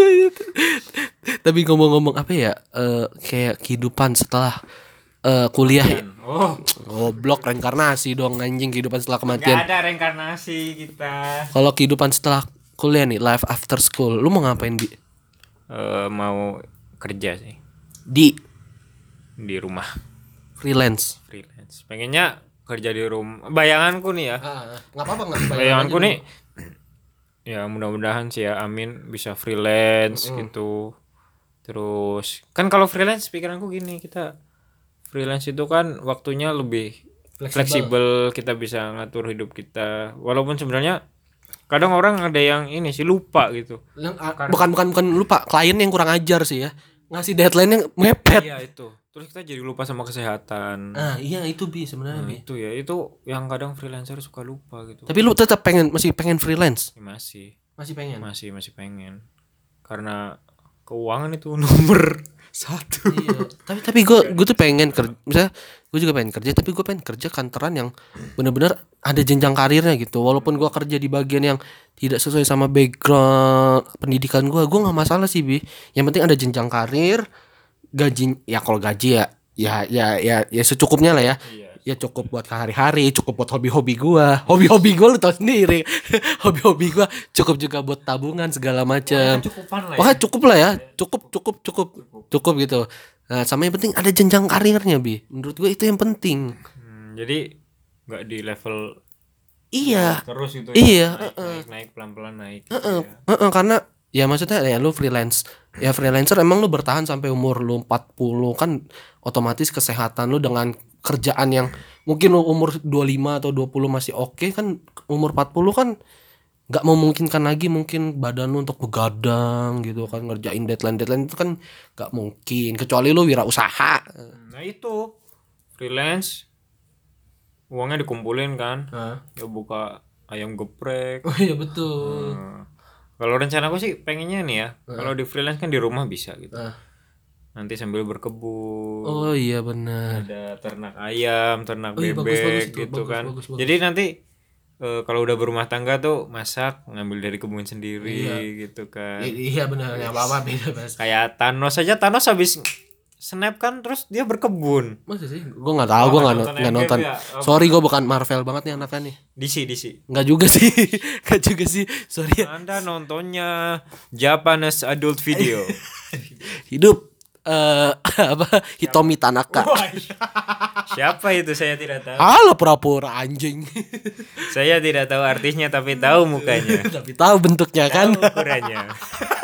[SPEAKER 1] Tapi ngomong-ngomong apa ya? Uh, kayak kehidupan setelah uh, kuliah. Ya?
[SPEAKER 2] Oh,
[SPEAKER 1] goblok reinkarnasi dong anjing kehidupan setelah kematian.
[SPEAKER 2] Gak ada reinkarnasi kita.
[SPEAKER 1] Kalau kehidupan setelah kuliah nih, life after school, lu mau ngapain, Bi?
[SPEAKER 2] Uh, mau kerja sih
[SPEAKER 1] di
[SPEAKER 2] di rumah
[SPEAKER 1] freelance
[SPEAKER 2] freelance pengennya kerja di rumah bayanganku nih ya
[SPEAKER 1] nggak apa-apa nggak
[SPEAKER 2] bayanganku nih ya mudah-mudahan sih ya amin bisa freelance mm. gitu terus kan kalau freelance pikiranku gini kita freelance itu kan waktunya lebih fleksibel kita bisa ngatur hidup kita walaupun sebenarnya kadang orang ada yang ini sih lupa gitu.
[SPEAKER 1] Bukan bukan bukan lupa, klien yang kurang ajar sih ya. Ngasih deadline yang mepet.
[SPEAKER 2] Iya itu. Terus kita jadi lupa sama kesehatan.
[SPEAKER 1] Ah iya itu Bi sebenarnya. Nah, Bi.
[SPEAKER 2] Itu ya itu yang kadang freelancer suka lupa gitu.
[SPEAKER 1] Tapi lu tetap pengen masih pengen freelance?
[SPEAKER 2] Ya, masih.
[SPEAKER 1] Masih pengen.
[SPEAKER 2] Masih masih pengen. Karena keuangan itu nomor satu.
[SPEAKER 1] Iya. Tapi tapi gue gue tuh pengen kerja. Misalnya gue juga pengen kerja, tapi gue pengen kerja kantoran yang benar-benar ada jenjang karirnya gitu. Walaupun gue kerja di bagian yang tidak sesuai sama background pendidikan gue, gue nggak masalah sih Bi. Yang penting ada jenjang karir, gaji ya kalau gaji ya ya ya ya ya secukupnya lah ya. Iya. Ya cukup buat hari-hari, cukup buat hobi-hobi gue. Hobi-hobi gue lu tau sendiri. Hobi-hobi gue cukup juga buat tabungan segala macam. Wah, ya. Cukup lah ya. Cukup cukup cukup cukup gitu. Nah, sama yang penting ada jenjang karirnya Bi. Menurut gue itu yang penting.
[SPEAKER 2] Hmm, jadi nggak di level
[SPEAKER 1] iya
[SPEAKER 2] terus gitu
[SPEAKER 1] ya. Iya,
[SPEAKER 2] naik,
[SPEAKER 1] uh-uh.
[SPEAKER 2] naik, naik pelan-pelan naik.
[SPEAKER 1] Gitu uh-uh. Ya. Uh-uh, karena ya maksudnya ya lu freelance. Ya freelancer emang lu bertahan sampai umur lu empat puluh kan otomatis kesehatan lu dengan kerjaan yang mungkin lu umur dua puluh lima atau dua puluh masih oke okay, kan umur empat puluh kan enggak memungkinkan lagi mungkin badan lu untuk begadang gitu kan ngerjain deadline-deadline itu kan enggak mungkin kecuali lu wirausaha.
[SPEAKER 2] Nah itu freelance uangnya dikumpulin kan. Hah? Ya buka ayam geprek.
[SPEAKER 1] Oh iya betul.
[SPEAKER 2] Nah, kalau rencana aku sih pengennya nih ya. Uh. Kalau di freelance kan di rumah bisa gitu. Uh. Nanti sambil berkebun.
[SPEAKER 1] Oh iya benar.
[SPEAKER 2] Ada ternak ayam, ternak
[SPEAKER 1] oh, iya,
[SPEAKER 2] bebek
[SPEAKER 1] bagus, bagus, itu,
[SPEAKER 2] gitu
[SPEAKER 1] bagus,
[SPEAKER 2] kan.
[SPEAKER 1] Bagus, bagus.
[SPEAKER 2] Jadi nanti e, kalau udah berumah tangga tuh masak ngambil dari kebun sendiri iya. gitu kan.
[SPEAKER 1] I- iya benar, ya apa-apa beda Mas.
[SPEAKER 2] Kayak Thanos aja Thanos habis snap kan terus dia berkebun.
[SPEAKER 1] Masa sih? Gue nggak tahu, oh, gue nggak nonton. Gak nonton. Ya? Oh, sorry gue bukan Marvel banget nih anaknya nih.
[SPEAKER 2] D C D C.
[SPEAKER 1] Nggak juga sih, nggak juga sih. Sorry.
[SPEAKER 2] Anda nontonnya Japanese adult video.
[SPEAKER 1] Hidup. Uh, apa Hitomi Tanaka.
[SPEAKER 2] Siapa itu saya tidak tahu.
[SPEAKER 1] Halo pura-pura anjing.
[SPEAKER 2] Saya tidak tahu artisnya tapi tahu mukanya.
[SPEAKER 1] Tapi tahu bentuknya kan.
[SPEAKER 2] Tahu ukurannya.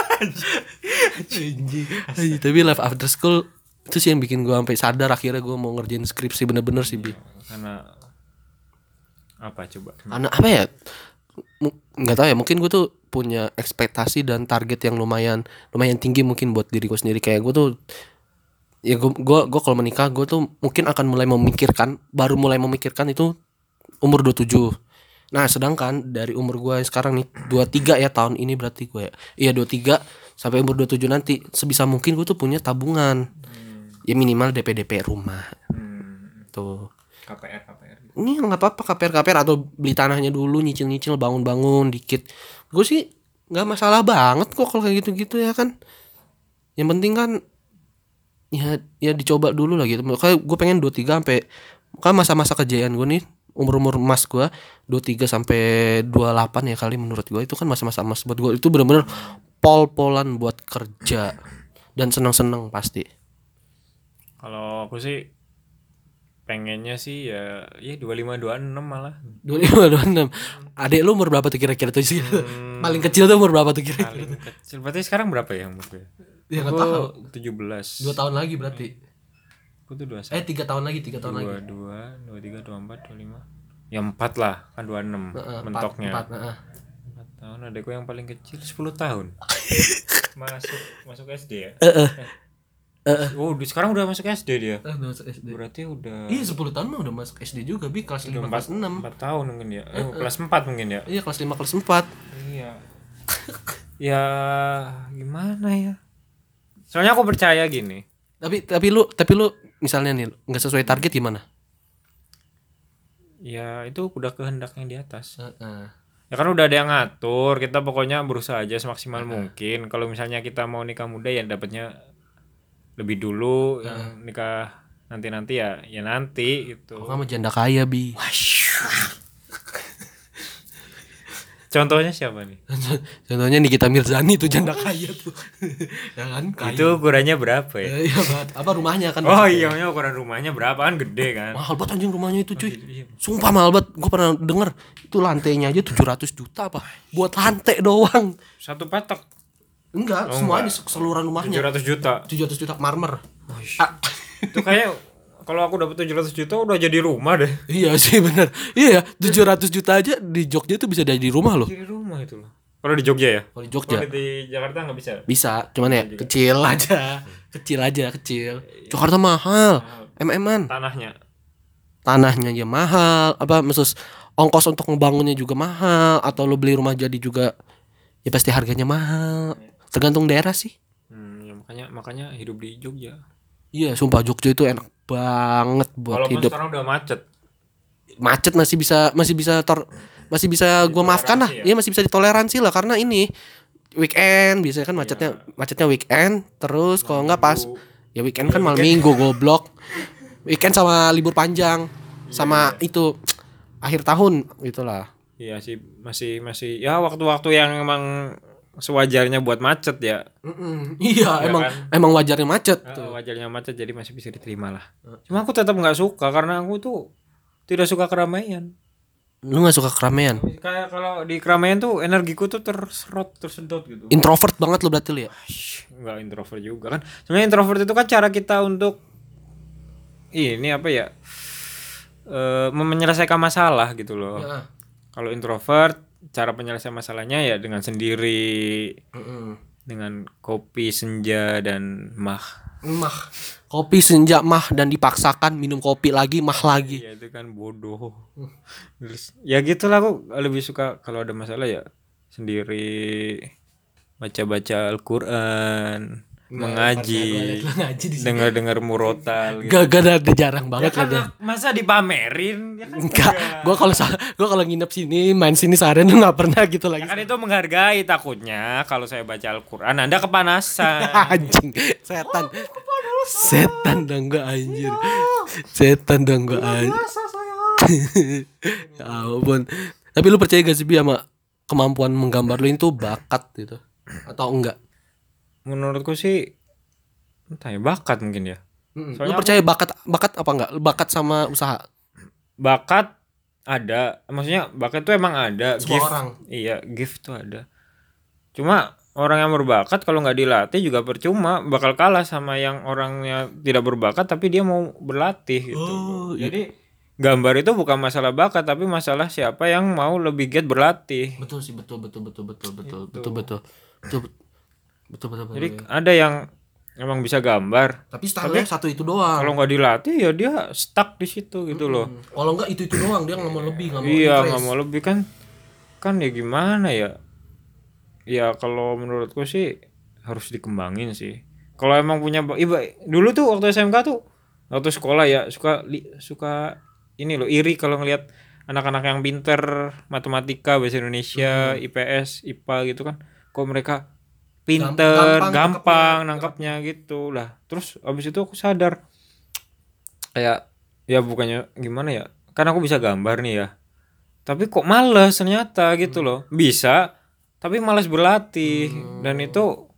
[SPEAKER 1] Anjing. Tapi life after school itu sih yang bikin gue sampai sadar akhirnya gue mau ngerjain skripsi bener-bener sih Bi.
[SPEAKER 2] Karena apa coba?
[SPEAKER 1] Karena apa ya? Nggak tahu ya, mungkin gue tuh punya ekspektasi dan target yang lumayan lumayan tinggi mungkin buat diri gue sendiri. Kayak gue tuh ya gue gue gue kalau menikah gue tuh mungkin akan mulai memikirkan, baru mulai memikirkan itu umur dua puluh tujuh. Nah, sedangkan dari umur gue sekarang nih dua puluh tiga ya, tahun ini berarti gue ya. Iya dua puluh tiga sampai umur dua puluh tujuh nanti sebisa mungkin gue tuh punya tabungan. Hmm. Ya minimal D P D P rumah. Hmm. Tuh.
[SPEAKER 2] K P R K P R.
[SPEAKER 1] Ini nggak apa-apa K P R K P R atau beli tanahnya dulu, nyicil-nyicil, bangun-bangun dikit. Gue sih nggak masalah banget kok kalau kayak gitu-gitu ya kan. Yang penting kan ya ya dicoba dulu lah gitu. Kayak gue pengen dua puluh tiga sampai kan masa-masa kejayaan gue nih, umur-umur emas gue dua puluh tiga sampai dua puluh delapan ya kali menurut gue itu kan masa-masa emas buat gue. Itu benar-benar pol-polan buat kerja dan senang-senang pasti.
[SPEAKER 2] Kalau aku sih pengennya sih ya ya dua puluh lima dua puluh enam malah.
[SPEAKER 1] dua puluh lima dua puluh enam. Adek lu umur berapa tuh kira-kira tuh sih? Hmm, paling kecil tuh umur berapa tuh kira-kira?
[SPEAKER 2] Paling kecil. Berarti sekarang berapa ya umurnya?
[SPEAKER 1] Ya enggak tahu.
[SPEAKER 2] tujuh belas.
[SPEAKER 1] dua tahun lagi berarti.
[SPEAKER 2] Aku tuh dua puluh satu.
[SPEAKER 1] Eh tiga tahun lagi, tiga tahun lagi.
[SPEAKER 2] dua puluh dua, dua puluh tiga, dua puluh empat, dua puluh lima. Ya empat lah, kan dua puluh enam uh, mentoknya. empat, empat, uh. empat tahun, adekku yang paling kecil sepuluh tahun. masuk masuk S D ya?
[SPEAKER 1] Heeh. Uh, uh.
[SPEAKER 2] Uh. Oh, sekarang udah masuk S D dia.
[SPEAKER 1] Uh, udah masuk S D.
[SPEAKER 2] Berarti udah.
[SPEAKER 1] Iya, sepuluh tahun mah udah masuk S D juga, Bi, kelas lima kelas enam.
[SPEAKER 2] empat tahun mungkin ya. Eh, uh, uh. kelas empat mungkin ya.
[SPEAKER 1] Iya, kelas lima kelas empat.
[SPEAKER 2] Iya. Ya, gimana ya? Soalnya aku percaya gini.
[SPEAKER 1] Tapi tapi lu tapi lu misalnya nih nggak sesuai target gimana?
[SPEAKER 2] Ya itu udah kehendak yang di atas.
[SPEAKER 1] Uh-uh.
[SPEAKER 2] Ya kan udah ada yang ngatur, kita pokoknya berusaha aja semaksimal uh-uh. mungkin. Kalau misalnya kita mau nikah muda ya dapatnya lebih dulu, uh. yang nikah nanti-nanti ya ya nanti gitu.
[SPEAKER 1] Kok sama janda kaya, Bi?
[SPEAKER 2] Contohnya siapa nih?
[SPEAKER 1] Contohnya Nikita Mirzani tuh janda kaya tuh. Ya kan? Kaya.
[SPEAKER 2] Itu ukurannya berapa ya?
[SPEAKER 1] Iya, banget. Apa rumahnya kan?
[SPEAKER 2] Oh iya, ukuran rumahnya berapa kan gede kan?
[SPEAKER 1] Mahal banget anjing rumahnya itu, cuy. Sumpah mahal banget. Gue pernah denger itu lantainya aja tujuh ratus juta apa? Buat lantai doang.
[SPEAKER 2] Satu petak.
[SPEAKER 1] Enggak, oh, semuanya enggak. Keseluruhan rumahnya.
[SPEAKER 2] tujuh ratus juta.
[SPEAKER 1] tujuh ratus juta marmer.
[SPEAKER 2] Oh, ah. Itu kayak kalau aku dapat tujuh ratus juta udah jadi rumah deh.
[SPEAKER 1] Iya sih benar. Iya, tujuh ratus juta aja di Jogja itu bisa jadi rumah loh.
[SPEAKER 2] Jadi rumah itu loh. Kalau di Jogja ya?
[SPEAKER 1] Kalau di Jogja.
[SPEAKER 2] Kalau di Jakarta enggak bisa.
[SPEAKER 1] Bisa, cuman ya kecil aja. Kecil aja, kecil. Jakarta mahal. M-M-an.
[SPEAKER 2] Tanahnya.
[SPEAKER 1] Tanahnya ya mahal. Apa maksud ongkos untuk ngebangunnya juga mahal, atau lo beli rumah jadi juga ya pasti harganya mahal. Tergantung daerah sih.
[SPEAKER 2] Hmm, ya makanya makanya hidup di Jogja.
[SPEAKER 1] Iya, sumpah Jogja itu enak banget buat
[SPEAKER 2] walaupun
[SPEAKER 1] hidup.
[SPEAKER 2] Sekarang udah macet.
[SPEAKER 1] Macet masih bisa masih bisa tor masih bisa gue maafkan lah. Iya ya, masih bisa ditoleransi lah karena ini weekend biasanya kan macetnya ya. Macetnya weekend terus kalau enggak pas ya weekend kan malam minggu goblok. Weekend sama libur panjang sama ya. Itu akhir tahun gitulah.
[SPEAKER 2] Iya sih masih masih ya waktu-waktu yang emang sewajarnya buat macet ya.
[SPEAKER 1] Iya, ya emang kan? Emang wajarnya macet
[SPEAKER 2] uh,
[SPEAKER 1] tuh.
[SPEAKER 2] Wajarnya macet jadi masih bisa diterima lah. Uh. Cuma aku tetap nggak suka karena aku tuh tidak suka keramaian.
[SPEAKER 1] Lu nggak suka keramaian?
[SPEAKER 2] Kayak kalau di keramaian tuh energiku tuh terserot tersedot gitu.
[SPEAKER 1] Introvert banget lu berarti lu ya?
[SPEAKER 2] Enggak introvert juga kan. Sebenarnya introvert itu kan cara kita untuk ini apa ya? E, menyelesaikan masalah gitu loh. Ya. Kalau introvert cara penyelesaian masalahnya ya dengan sendiri, mm-hmm. dengan kopi senja dan mah.
[SPEAKER 1] Mah, kopi senja mah dan dipaksakan minum kopi lagi mah lagi.
[SPEAKER 2] Iya itu kan bodoh. Terus, ya gitulah aku lebih suka kalau ada masalah ya sendiri baca-baca Al-Quran. Nah, mengaji, dengar-dengar murotal
[SPEAKER 1] gitu. Gak, gak ada, ada jarang banget
[SPEAKER 2] ya
[SPEAKER 1] kan ada.
[SPEAKER 2] Masa dipamerin? Ya kan
[SPEAKER 1] enggak, gue kalau gue kalau nginep sini main sini seharian nggak pernah gitu lagi.
[SPEAKER 2] Ya kan itu menghargai takutnya kalau saya baca Al-Quran Anda kepanasan.
[SPEAKER 1] Anjing, setan, oh, setan dong gue anjir, setan dong gue anjir. Ya ampun. Tapi lu percaya gak sih Bi sama kemampuan menggambar lu itu bakat gitu atau enggak?
[SPEAKER 2] Menurutku sih entah ya bakat mungkin ya.
[SPEAKER 1] Hmm, lu percaya aku, bakat bakat apa enggak? Bakat sama usaha.
[SPEAKER 2] Bakat ada, maksudnya bakat tuh emang ada.
[SPEAKER 1] Semua
[SPEAKER 2] gift,
[SPEAKER 1] orang.
[SPEAKER 2] Iya, gift tuh ada. Cuma orang yang berbakat kalau nggak dilatih juga percuma, bakal kalah sama yang orangnya tidak berbakat tapi dia mau berlatih gitu. Oh, jadi iya. Gambar itu bukan masalah bakat tapi masalah siapa yang mau lebih giat berlatih.
[SPEAKER 1] Betul sih, betul betul betul betul betul gitu. betul betul betul betul betul betul.
[SPEAKER 2] Jadi betul. Ada yang emang bisa gambar.
[SPEAKER 1] Tapi stylenya satu itu doang.
[SPEAKER 2] Kalau nggak dilatih ya dia stuck di situ gitu
[SPEAKER 1] hmm.
[SPEAKER 2] loh.
[SPEAKER 1] Kalau nggak itu itu doang, dia nggak mau lebih, nggak mau
[SPEAKER 2] iya
[SPEAKER 1] increase.
[SPEAKER 2] nggak mau lebih kan kan ya gimana ya ya kalau menurutku sih harus dikembangin sih. Kalau emang punya iba dulu tuh waktu S M K tuh waktu sekolah ya suka li, suka ini loh iri kalau ngelihat anak-anak yang pinter matematika bahasa Indonesia hmm. I P S I P A gitu kan kok mereka pinter gampang, gampang nangkapnya gitu lah. Terus abis itu aku sadar kayak ya bukannya gimana ya kan aku bisa gambar nih ya tapi kok males ternyata gitu loh. Bisa tapi malas berlatih hmm. dan itu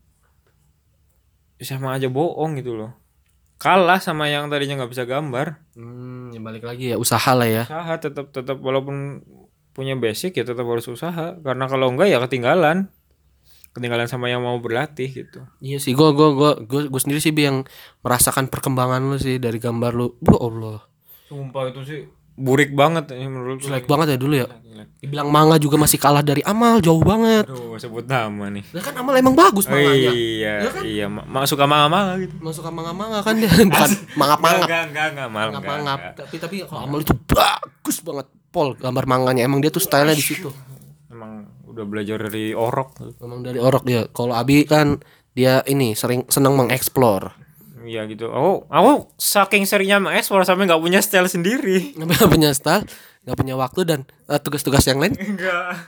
[SPEAKER 2] sama aja bohong gitu loh. Kalah sama yang tadinya nggak bisa gambar.
[SPEAKER 1] Hmm, ya balik lagi ya usaha lah ya.
[SPEAKER 2] Usaha tetap tetap walaupun punya basic ya tetap harus usaha karena kalau enggak ya ketinggalan. Ketinggalan sama yang mau berlatih gitu.
[SPEAKER 1] Iya sih, gue gue gue gue gue sendiri sih yang merasakan perkembangan lu sih dari gambar lu. Bu Allah.
[SPEAKER 2] Sumpah itu sih burik banget ya menurut
[SPEAKER 1] gue. Jelek banget ya dulu ya. Dibilang manga juga masih kalah dari Amal jauh banget.
[SPEAKER 2] Aduh, sebut nama nih.
[SPEAKER 1] Nah kan Amal emang bagus manganya.
[SPEAKER 2] Oh, iya, ya kan? Iya, ma- suka manga-manga gitu.
[SPEAKER 1] Masuk ke manga-manga kan dia bukan manga-manga.
[SPEAKER 2] Enggak, enggak, enggak, enggak,
[SPEAKER 1] manga Tapi tapi kalau Amal itu bagus banget Pol gambar manganya. Emang dia tuh stylenya di situ.
[SPEAKER 2] Emang udah belajar dari orok.
[SPEAKER 1] Emang dari orok dia. Kalau Abi kan dia ini sering senang mengeksplor.
[SPEAKER 2] Iya gitu. Aku aku saking seringnya mengeksplor sampai nggak punya style sendiri.
[SPEAKER 1] Nggak punya style, nggak punya waktu dan uh, tugas-tugas yang lain.
[SPEAKER 2] Enggak.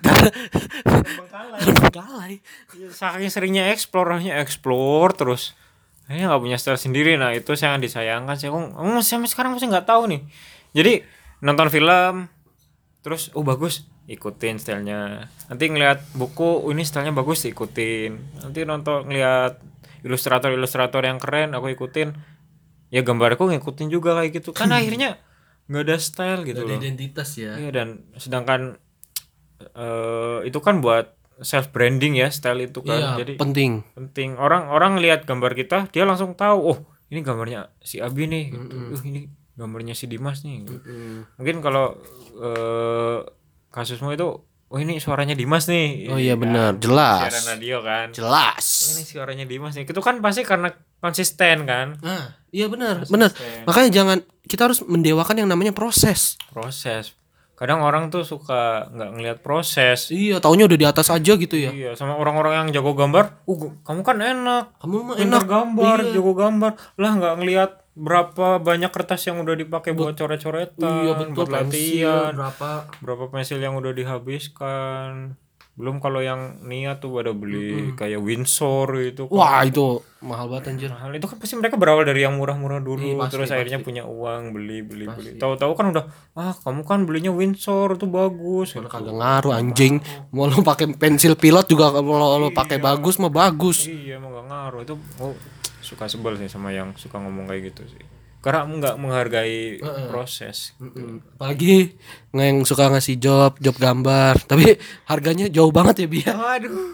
[SPEAKER 1] Terbengkalai.
[SPEAKER 2] Saking seringnya eksplornya eksplor terus. Kayaknya nggak punya style sendiri. Nah itu sangat disayangkan sih. Aku, aku masih sampai sekarang masih nggak tahu nih. Jadi nonton film terus oh bagus ikutin stylenya. Nanti ngeliat buku oh, ini stylenya bagus ikutin. Nanti nonton ngeliat ilustrator-ilustrator yang keren aku ikutin. Ya gambarku ngikutin juga kayak gitu. Kan akhirnya nggak ada style gitu loh.
[SPEAKER 1] Identitas ya.
[SPEAKER 2] Iya dan sedangkan uh, itu kan buat self branding ya style itu kan.
[SPEAKER 1] Iya,
[SPEAKER 2] jadi
[SPEAKER 1] penting.
[SPEAKER 2] Penting. Orang-orang lihat gambar kita dia langsung tahu oh ini gambarnya si Abi nih. Gitu.
[SPEAKER 1] Mm-mm.
[SPEAKER 2] Uh, ini gambarnya si Dimas nih. Gitu.
[SPEAKER 1] Mm-mm.
[SPEAKER 2] Mungkin kalau uh, kasusmu itu oh ini suaranya Dimas nih.
[SPEAKER 1] Oh iya
[SPEAKER 2] kan?
[SPEAKER 1] benar, jelas.
[SPEAKER 2] Siaran radio kan.
[SPEAKER 1] Jelas.
[SPEAKER 2] Oh, ini suaranya Dimas nih. Itu kan pasti karena konsisten kan.
[SPEAKER 1] Nah, iya benar, benar. Makanya jangan kita harus mendewakan yang namanya proses.
[SPEAKER 2] Proses. Kadang orang tuh suka nggak ngelihat proses.
[SPEAKER 1] Iya, taunya udah di atas aja gitu ya.
[SPEAKER 2] Iya, sama orang-orang yang jago gambar. Uh, kamu kan enak.
[SPEAKER 1] Kamu mah
[SPEAKER 2] enak
[SPEAKER 1] enak
[SPEAKER 2] gambar,
[SPEAKER 1] iya.
[SPEAKER 2] jago gambar. Lah nggak ngelihat berapa banyak kertas yang udah dipakai buat coret-coretan,
[SPEAKER 1] iya, betul,
[SPEAKER 2] buat latihan,
[SPEAKER 1] berapa
[SPEAKER 2] berapa pensil yang udah dihabiskan. Belum kalau yang niat tuh pada beli mm-hmm. kayak Windsor gitu kan.
[SPEAKER 1] Wah itu mahal banget anjir.
[SPEAKER 2] Mahal itu kan pasti mereka berawal dari yang murah-murah dulu iya, pasti, terus pasti. Akhirnya punya uang beli beli pasti. beli. Tahu-tahu kan udah ah kamu kan belinya Windsor tuh bagus.
[SPEAKER 1] Gitu. Kagak ngaruh anjing. Mau lo pakai pensil pilot juga kalau lo iya. pakai bagus mah bagus.
[SPEAKER 2] Iya emang gak ngaruh itu. Oh, suka sebel sih sama yang suka ngomong kayak gitu sih. Karena nggak menghargai uh-uh. proses.
[SPEAKER 1] Gitu. Apalagi nggak yang suka ngasih job, job gambar, tapi harganya jauh banget ya Bia.
[SPEAKER 2] Waduh.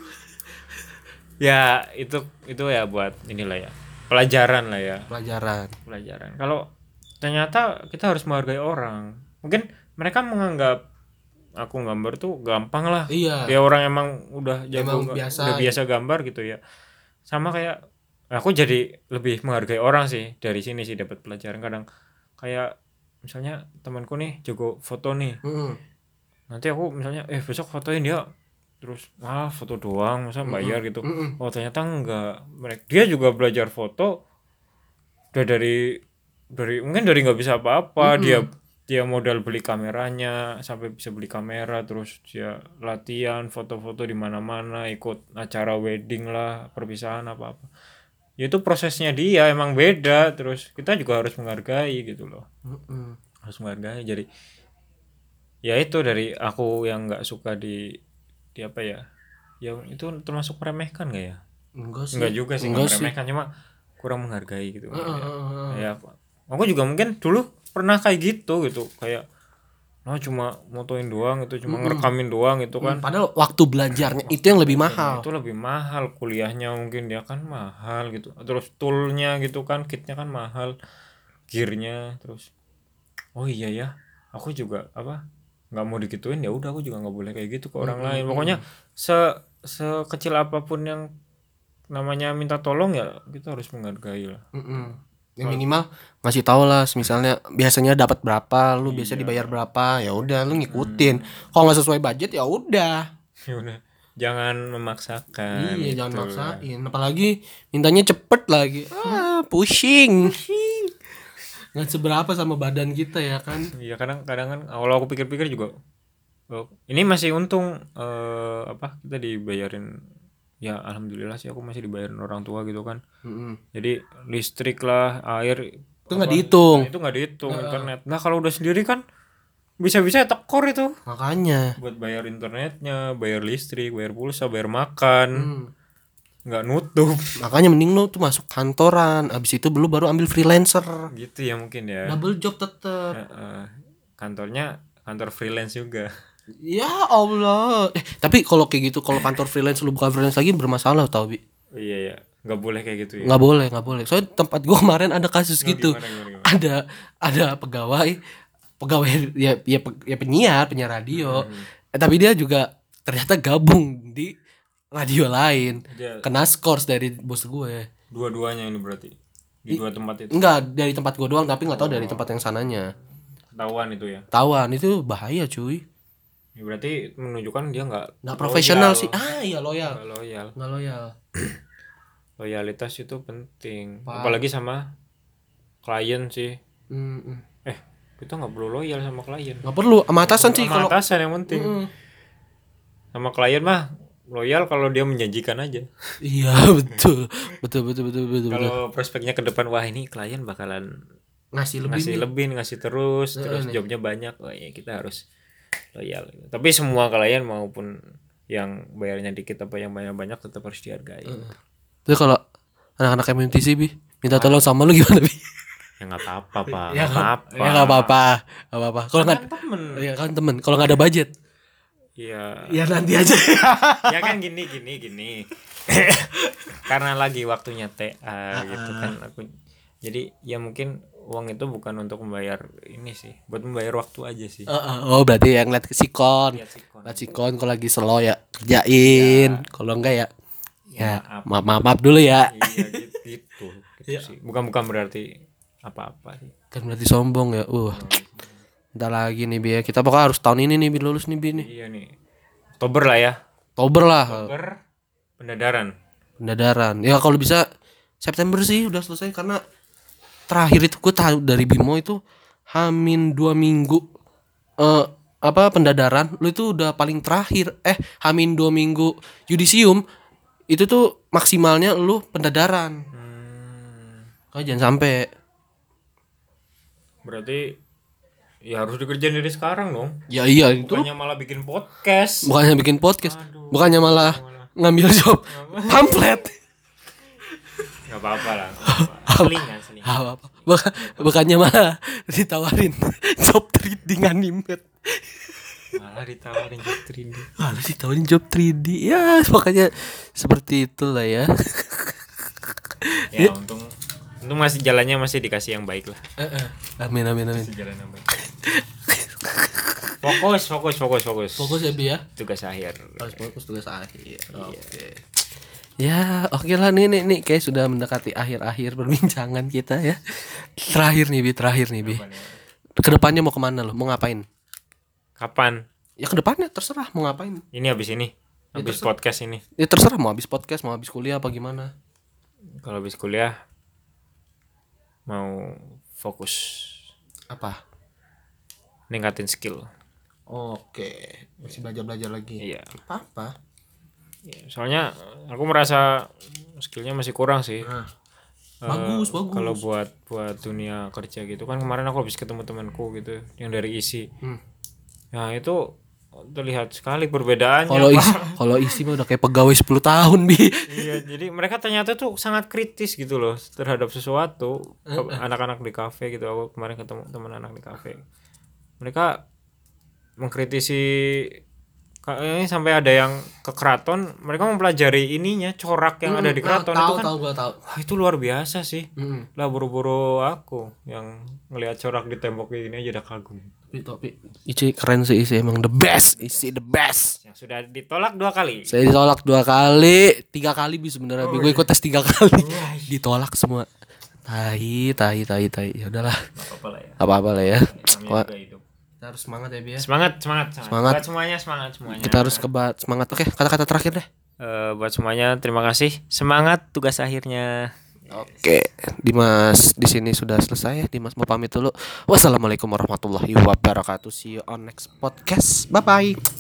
[SPEAKER 2] Ya itu itu ya buat inilah ya pelajaran lah ya.
[SPEAKER 1] Pelajaran.
[SPEAKER 2] Pelajaran. Kalau ternyata kita harus menghargai orang. Mungkin mereka menganggap aku gambar tuh gampang lah.
[SPEAKER 1] Iya.
[SPEAKER 2] Ya orang emang udah jago,
[SPEAKER 1] emang biasa,
[SPEAKER 2] udah biasa gambar gitu ya. Sama kayak aku jadi lebih menghargai orang sih dari sini sih dapat pelajaran. Kadang kayak misalnya temanku nih jago foto nih mm. nanti aku misalnya eh besok fotoin dia terus ah foto doang masa bayar gitu mm-mm. Oh ternyata enggak mereka dia juga belajar foto udah dari dari mungkin dari nggak bisa apa-apa mm-mm. dia dia modal beli kameranya sampai bisa beli kamera terus dia latihan foto-foto di mana-mana ikut acara wedding lah perpisahan apa-apa. Ya itu prosesnya dia emang beda terus kita juga harus menghargai gitu loh mm-mm. harus menghargai jadi ya itu dari aku yang nggak suka di di apa ya yang itu termasuk meremehkan nggak ya
[SPEAKER 1] enggak sih
[SPEAKER 2] enggak juga sih enggak meremehkan cuma kurang menghargai gitu
[SPEAKER 1] uh, uh, uh.
[SPEAKER 2] ya aku juga mungkin dulu pernah kayak gitu gitu kayak nah cuma motoin doang itu cuma mm-hmm. ngerekamin doang itu kan.
[SPEAKER 1] Padahal waktu belajarnya itu yang lebih mahal.
[SPEAKER 2] Itu lebih mahal kuliahnya mungkin dia kan mahal gitu. Terus toolnya gitu kan kitnya kan mahal, gearnya terus. Oh iya ya, aku juga apa nggak mau digituin ya udah aku juga nggak boleh kayak gitu ke orang mm-hmm. lain. Pokoknya se sekecil apapun yang namanya minta tolong ya kita harus menghargai lah.
[SPEAKER 1] Mm-mm. Ya minimal ngasih tahu lah, misalnya biasanya dapat berapa, lu biasa
[SPEAKER 2] Iya.
[SPEAKER 1] dibayar berapa, ya udah lu ngikutin. Kalau nggak sesuai budget ya udah.
[SPEAKER 2] Ya udah, jangan memaksakan.
[SPEAKER 1] Iya, jangan
[SPEAKER 2] gitu.
[SPEAKER 1] maksain. Apalagi mintanya cepet lagi. Ah, pusing. Nggak seberapa sama badan kita ya kan.
[SPEAKER 2] Iya, kadang-kadang kan kalau aku pikir-pikir juga, oh, ini masih untung eh, apa kita dibayarin, ya alhamdulillah sih aku masih dibayarin orang tua gitu kan.
[SPEAKER 1] Mm-mm.
[SPEAKER 2] Jadi listrik lah, air
[SPEAKER 1] Itu nggak dihitung.
[SPEAKER 2] nah, itu nggak dihitung internet. Nah kalau udah sendiri kan bisa-bisa tekor itu
[SPEAKER 1] Makanya.
[SPEAKER 2] buat bayar internetnya, bayar listrik, bayar pulsa, bayar makan,
[SPEAKER 1] Hmm.
[SPEAKER 2] nggak nutup
[SPEAKER 1] Makanya mending lu tuh masuk kantoran, abis itu lu baru ambil freelancer.
[SPEAKER 2] gitu ya mungkin ya.
[SPEAKER 1] Double job tetep.
[SPEAKER 2] Eh, eh, kantornya kantor freelance juga.
[SPEAKER 1] Ya Allah. Eh, tapi kalau kayak gitu, kalau kantor freelance lu bukan freelance lagi bermasalah tau, Bi.
[SPEAKER 2] Oh, iya ya, nggak boleh kayak gitu ya.
[SPEAKER 1] Nggak boleh, nggak boleh. Soalnya tempat gua kemarin ada kasus gitu.
[SPEAKER 2] Gimana, gimana, gimana?
[SPEAKER 1] Ada ada pegawai pegawai ya ya, pe- ya penyiar, penyiar radio. Eh, tapi dia juga ternyata gabung di radio lain.
[SPEAKER 2] Dia
[SPEAKER 1] Kena skors dari bos gue.
[SPEAKER 2] dua-duanya ini berarti di dua tempat itu
[SPEAKER 1] Enggak, dari tempat gua doang, tapi nggak tahu dari tempat yang sananya.
[SPEAKER 2] ketahuan itu ya.
[SPEAKER 1] Tawan itu bahaya, cuy.
[SPEAKER 2] Ya, berarti menunjukkan dia nggak
[SPEAKER 1] Nggak profesional
[SPEAKER 2] loyal.
[SPEAKER 1] sih. Ah, iya loyal.
[SPEAKER 2] Nggak loyal.
[SPEAKER 1] Nggak loyal.
[SPEAKER 2] Loyalitas itu penting,
[SPEAKER 1] Pak.
[SPEAKER 2] apalagi sama klien sih.
[SPEAKER 1] Mm, mm.
[SPEAKER 2] Eh, kita nggak perlu loyal sama klien.
[SPEAKER 1] Nggak perlu sama atasan sih
[SPEAKER 2] Sama
[SPEAKER 1] kalau.
[SPEAKER 2] atasan yang penting.
[SPEAKER 1] Mm.
[SPEAKER 2] Sama klien mah loyal kalau dia menjanjikan aja.
[SPEAKER 1] Iya, betul. Betul betul betul betul. betul.
[SPEAKER 2] Kalau prospeknya ke depan, wah ini klien bakalan
[SPEAKER 1] Ngasih lebih
[SPEAKER 2] ngasih
[SPEAKER 1] nih.
[SPEAKER 2] lebih, ngasih terus,
[SPEAKER 1] Heeh,
[SPEAKER 2] terus
[SPEAKER 1] nih.
[SPEAKER 2] jobnya banyak, wah ya kita harus loyal. Tapi semua klien maupun yang bayarnya dikit apa yang banyak-banyak tetap harus dihargai.
[SPEAKER 1] Terus kalau anak-anak M M T C Bi minta tolong sama lu gimana, Bi?
[SPEAKER 2] Ya nggak apa-apa pak,
[SPEAKER 1] Ya
[SPEAKER 2] nggak apa-apa.
[SPEAKER 1] Ya nggak apa-apa. Nggak apa-apa. Kalau nggak
[SPEAKER 2] Kan temen.
[SPEAKER 1] ya kan temen. Kalau nggak ada budget,
[SPEAKER 2] Iya.
[SPEAKER 1] ya nanti aja.
[SPEAKER 2] Ya kan gini gini gini. Karena lagi waktunya T A gitu kan aku. Jadi ya mungkin uang itu bukan untuk membayar ini sih, buat membayar waktu aja sih.
[SPEAKER 1] Oh, berarti yang lihat ke sikon.
[SPEAKER 2] Lihat sikon.
[SPEAKER 1] Lihat sikon kalau lagi slow ya kerjain. Kalau enggak ya ya maaf maaf, maaf dulu ya.
[SPEAKER 2] Iya gitu, gitu, gitu sih. Bukan bukan berarti apa-apa sih.
[SPEAKER 1] Kan berarti sombong ya. Uh. Bentar lagi nih Bi ya. Kita pokoknya harus tahun ini nih Bi lulus nih Bi nih.
[SPEAKER 2] Iya nih. Oktober lah ya.
[SPEAKER 1] Oktober lah.
[SPEAKER 2] Oktober pendadaran.
[SPEAKER 1] Pendadaran. Ya kalau bisa September sih udah selesai, karena terakhir itu gue tahu dari Bimo itu Hamin dua minggu eh apa pendadaran lu itu udah paling terakhir. Eh Hamin dua minggu yudisium itu tuh maksimalnya lu pendadaran.
[SPEAKER 2] Hmm,
[SPEAKER 1] Kau jangan sampai.
[SPEAKER 2] berarti ya harus dikerjain dari sekarang dong.
[SPEAKER 1] Ya iya itu.
[SPEAKER 2] Bukannya malah bikin podcast.
[SPEAKER 1] Bukannya bikin podcast,
[SPEAKER 2] Aduh,
[SPEAKER 1] bukannya malah ngambil job pamflet.
[SPEAKER 2] Gak apa-apa lah. Selingan, selingan.
[SPEAKER 1] Apa apa. Bukan, bukannya malah ditawarin job trading animate.
[SPEAKER 2] Malah ditawarin job tiga D.
[SPEAKER 1] Malah ditawarin job tiga D. Ya, makanya seperti itulah ya.
[SPEAKER 2] Ya untung untung masih jalannya masih dikasih yang baik lah.
[SPEAKER 1] Amin amin amin.
[SPEAKER 2] Masih jalan yang baik. Fokus, fokus, fokus, fokus.
[SPEAKER 1] Fokus ya Bi ya.
[SPEAKER 2] Tugas akhir.
[SPEAKER 1] Harus fokus tugas akhir. Oke. Ya, oke lah nih nih nih kayak sudah mendekati akhir-akhir perbincangan kita ya. Terakhir nih Bi, terakhir nih Bi. Kedepannya mau kemana lo? Mau ngapain?
[SPEAKER 2] Kapan?
[SPEAKER 1] Ya kedepannya terserah mau ngapain.
[SPEAKER 2] Ini habis ini. Habis podcast ini.
[SPEAKER 1] Ya terserah mau habis podcast, mau habis kuliah apa gimana.
[SPEAKER 2] Kalau habis kuliah mau fokus
[SPEAKER 1] Apa?
[SPEAKER 2] ningkatin skill.
[SPEAKER 1] Oke, masih belajar-belajar lagi.
[SPEAKER 2] Iya.
[SPEAKER 1] Apa?
[SPEAKER 2] Ya, soalnya aku merasa skillnya masih kurang sih.
[SPEAKER 1] Nah,
[SPEAKER 2] Eh,
[SPEAKER 1] bagus, bagus.
[SPEAKER 2] Kalau buat buat dunia kerja gitu kan kemarin aku habis ketemu temanku gitu yang dari isi.
[SPEAKER 1] Hmm.
[SPEAKER 2] Ya itu terlihat sekali perbedaannya.
[SPEAKER 1] Kalau
[SPEAKER 2] Pak.
[SPEAKER 1] isi, kalau isi mah udah kayak pegawai sepuluh tahun Bi.
[SPEAKER 2] Iya, jadi mereka ternyata tuh sangat kritis gitu loh terhadap sesuatu. Anak-anak di kafe gitu, aku kemarin ketemu teman anak di kafe. Mereka mengkritisi kayaknya sampai ada yang ke keraton, mereka mempelajari ininya corak yang ada di keraton
[SPEAKER 1] tahu,
[SPEAKER 2] itu kan.
[SPEAKER 1] tahu gua tahu.
[SPEAKER 2] Wah, itu luar biasa sih.
[SPEAKER 1] Mm.
[SPEAKER 2] Lah buru-buru aku yang ngelihat corak di tembok ini aja udah kagum.
[SPEAKER 1] Tapi topi Ici keren sih, Ici emang the best, Ici the best.
[SPEAKER 2] Yang sudah ditolak dua kali.
[SPEAKER 1] Saya ditolak dua kali, tiga kali bisa sebenarnya.
[SPEAKER 2] Oh,
[SPEAKER 1] Gue
[SPEAKER 2] iya.
[SPEAKER 1] ikut tes tiga kali,
[SPEAKER 2] Wah,
[SPEAKER 1] ditolak semua. Tai, tai, tai, tai. Ya udahlah,
[SPEAKER 2] Nggak apa-apa lah ya.
[SPEAKER 1] apa-apa lah ya.
[SPEAKER 2] Namanya
[SPEAKER 1] Wah,
[SPEAKER 2] juga hidup.
[SPEAKER 1] kita harus semangat ya, Bi ya.
[SPEAKER 2] Semangat, semangat, semangat.
[SPEAKER 1] Semangat.
[SPEAKER 2] Buat semuanya, semangat semuanya.
[SPEAKER 1] Kita harus kebat semangat. Oke, kata-kata terakhir deh.
[SPEAKER 2] Eh, buat semuanya terima kasih. Semangat tugas akhirnya.
[SPEAKER 1] Oke, Dimas di sini sudah selesai. Dimas mau pamit dulu. Wassalamualaikum warahmatullahi wabarakatuh. See you on next podcast. Bye bye.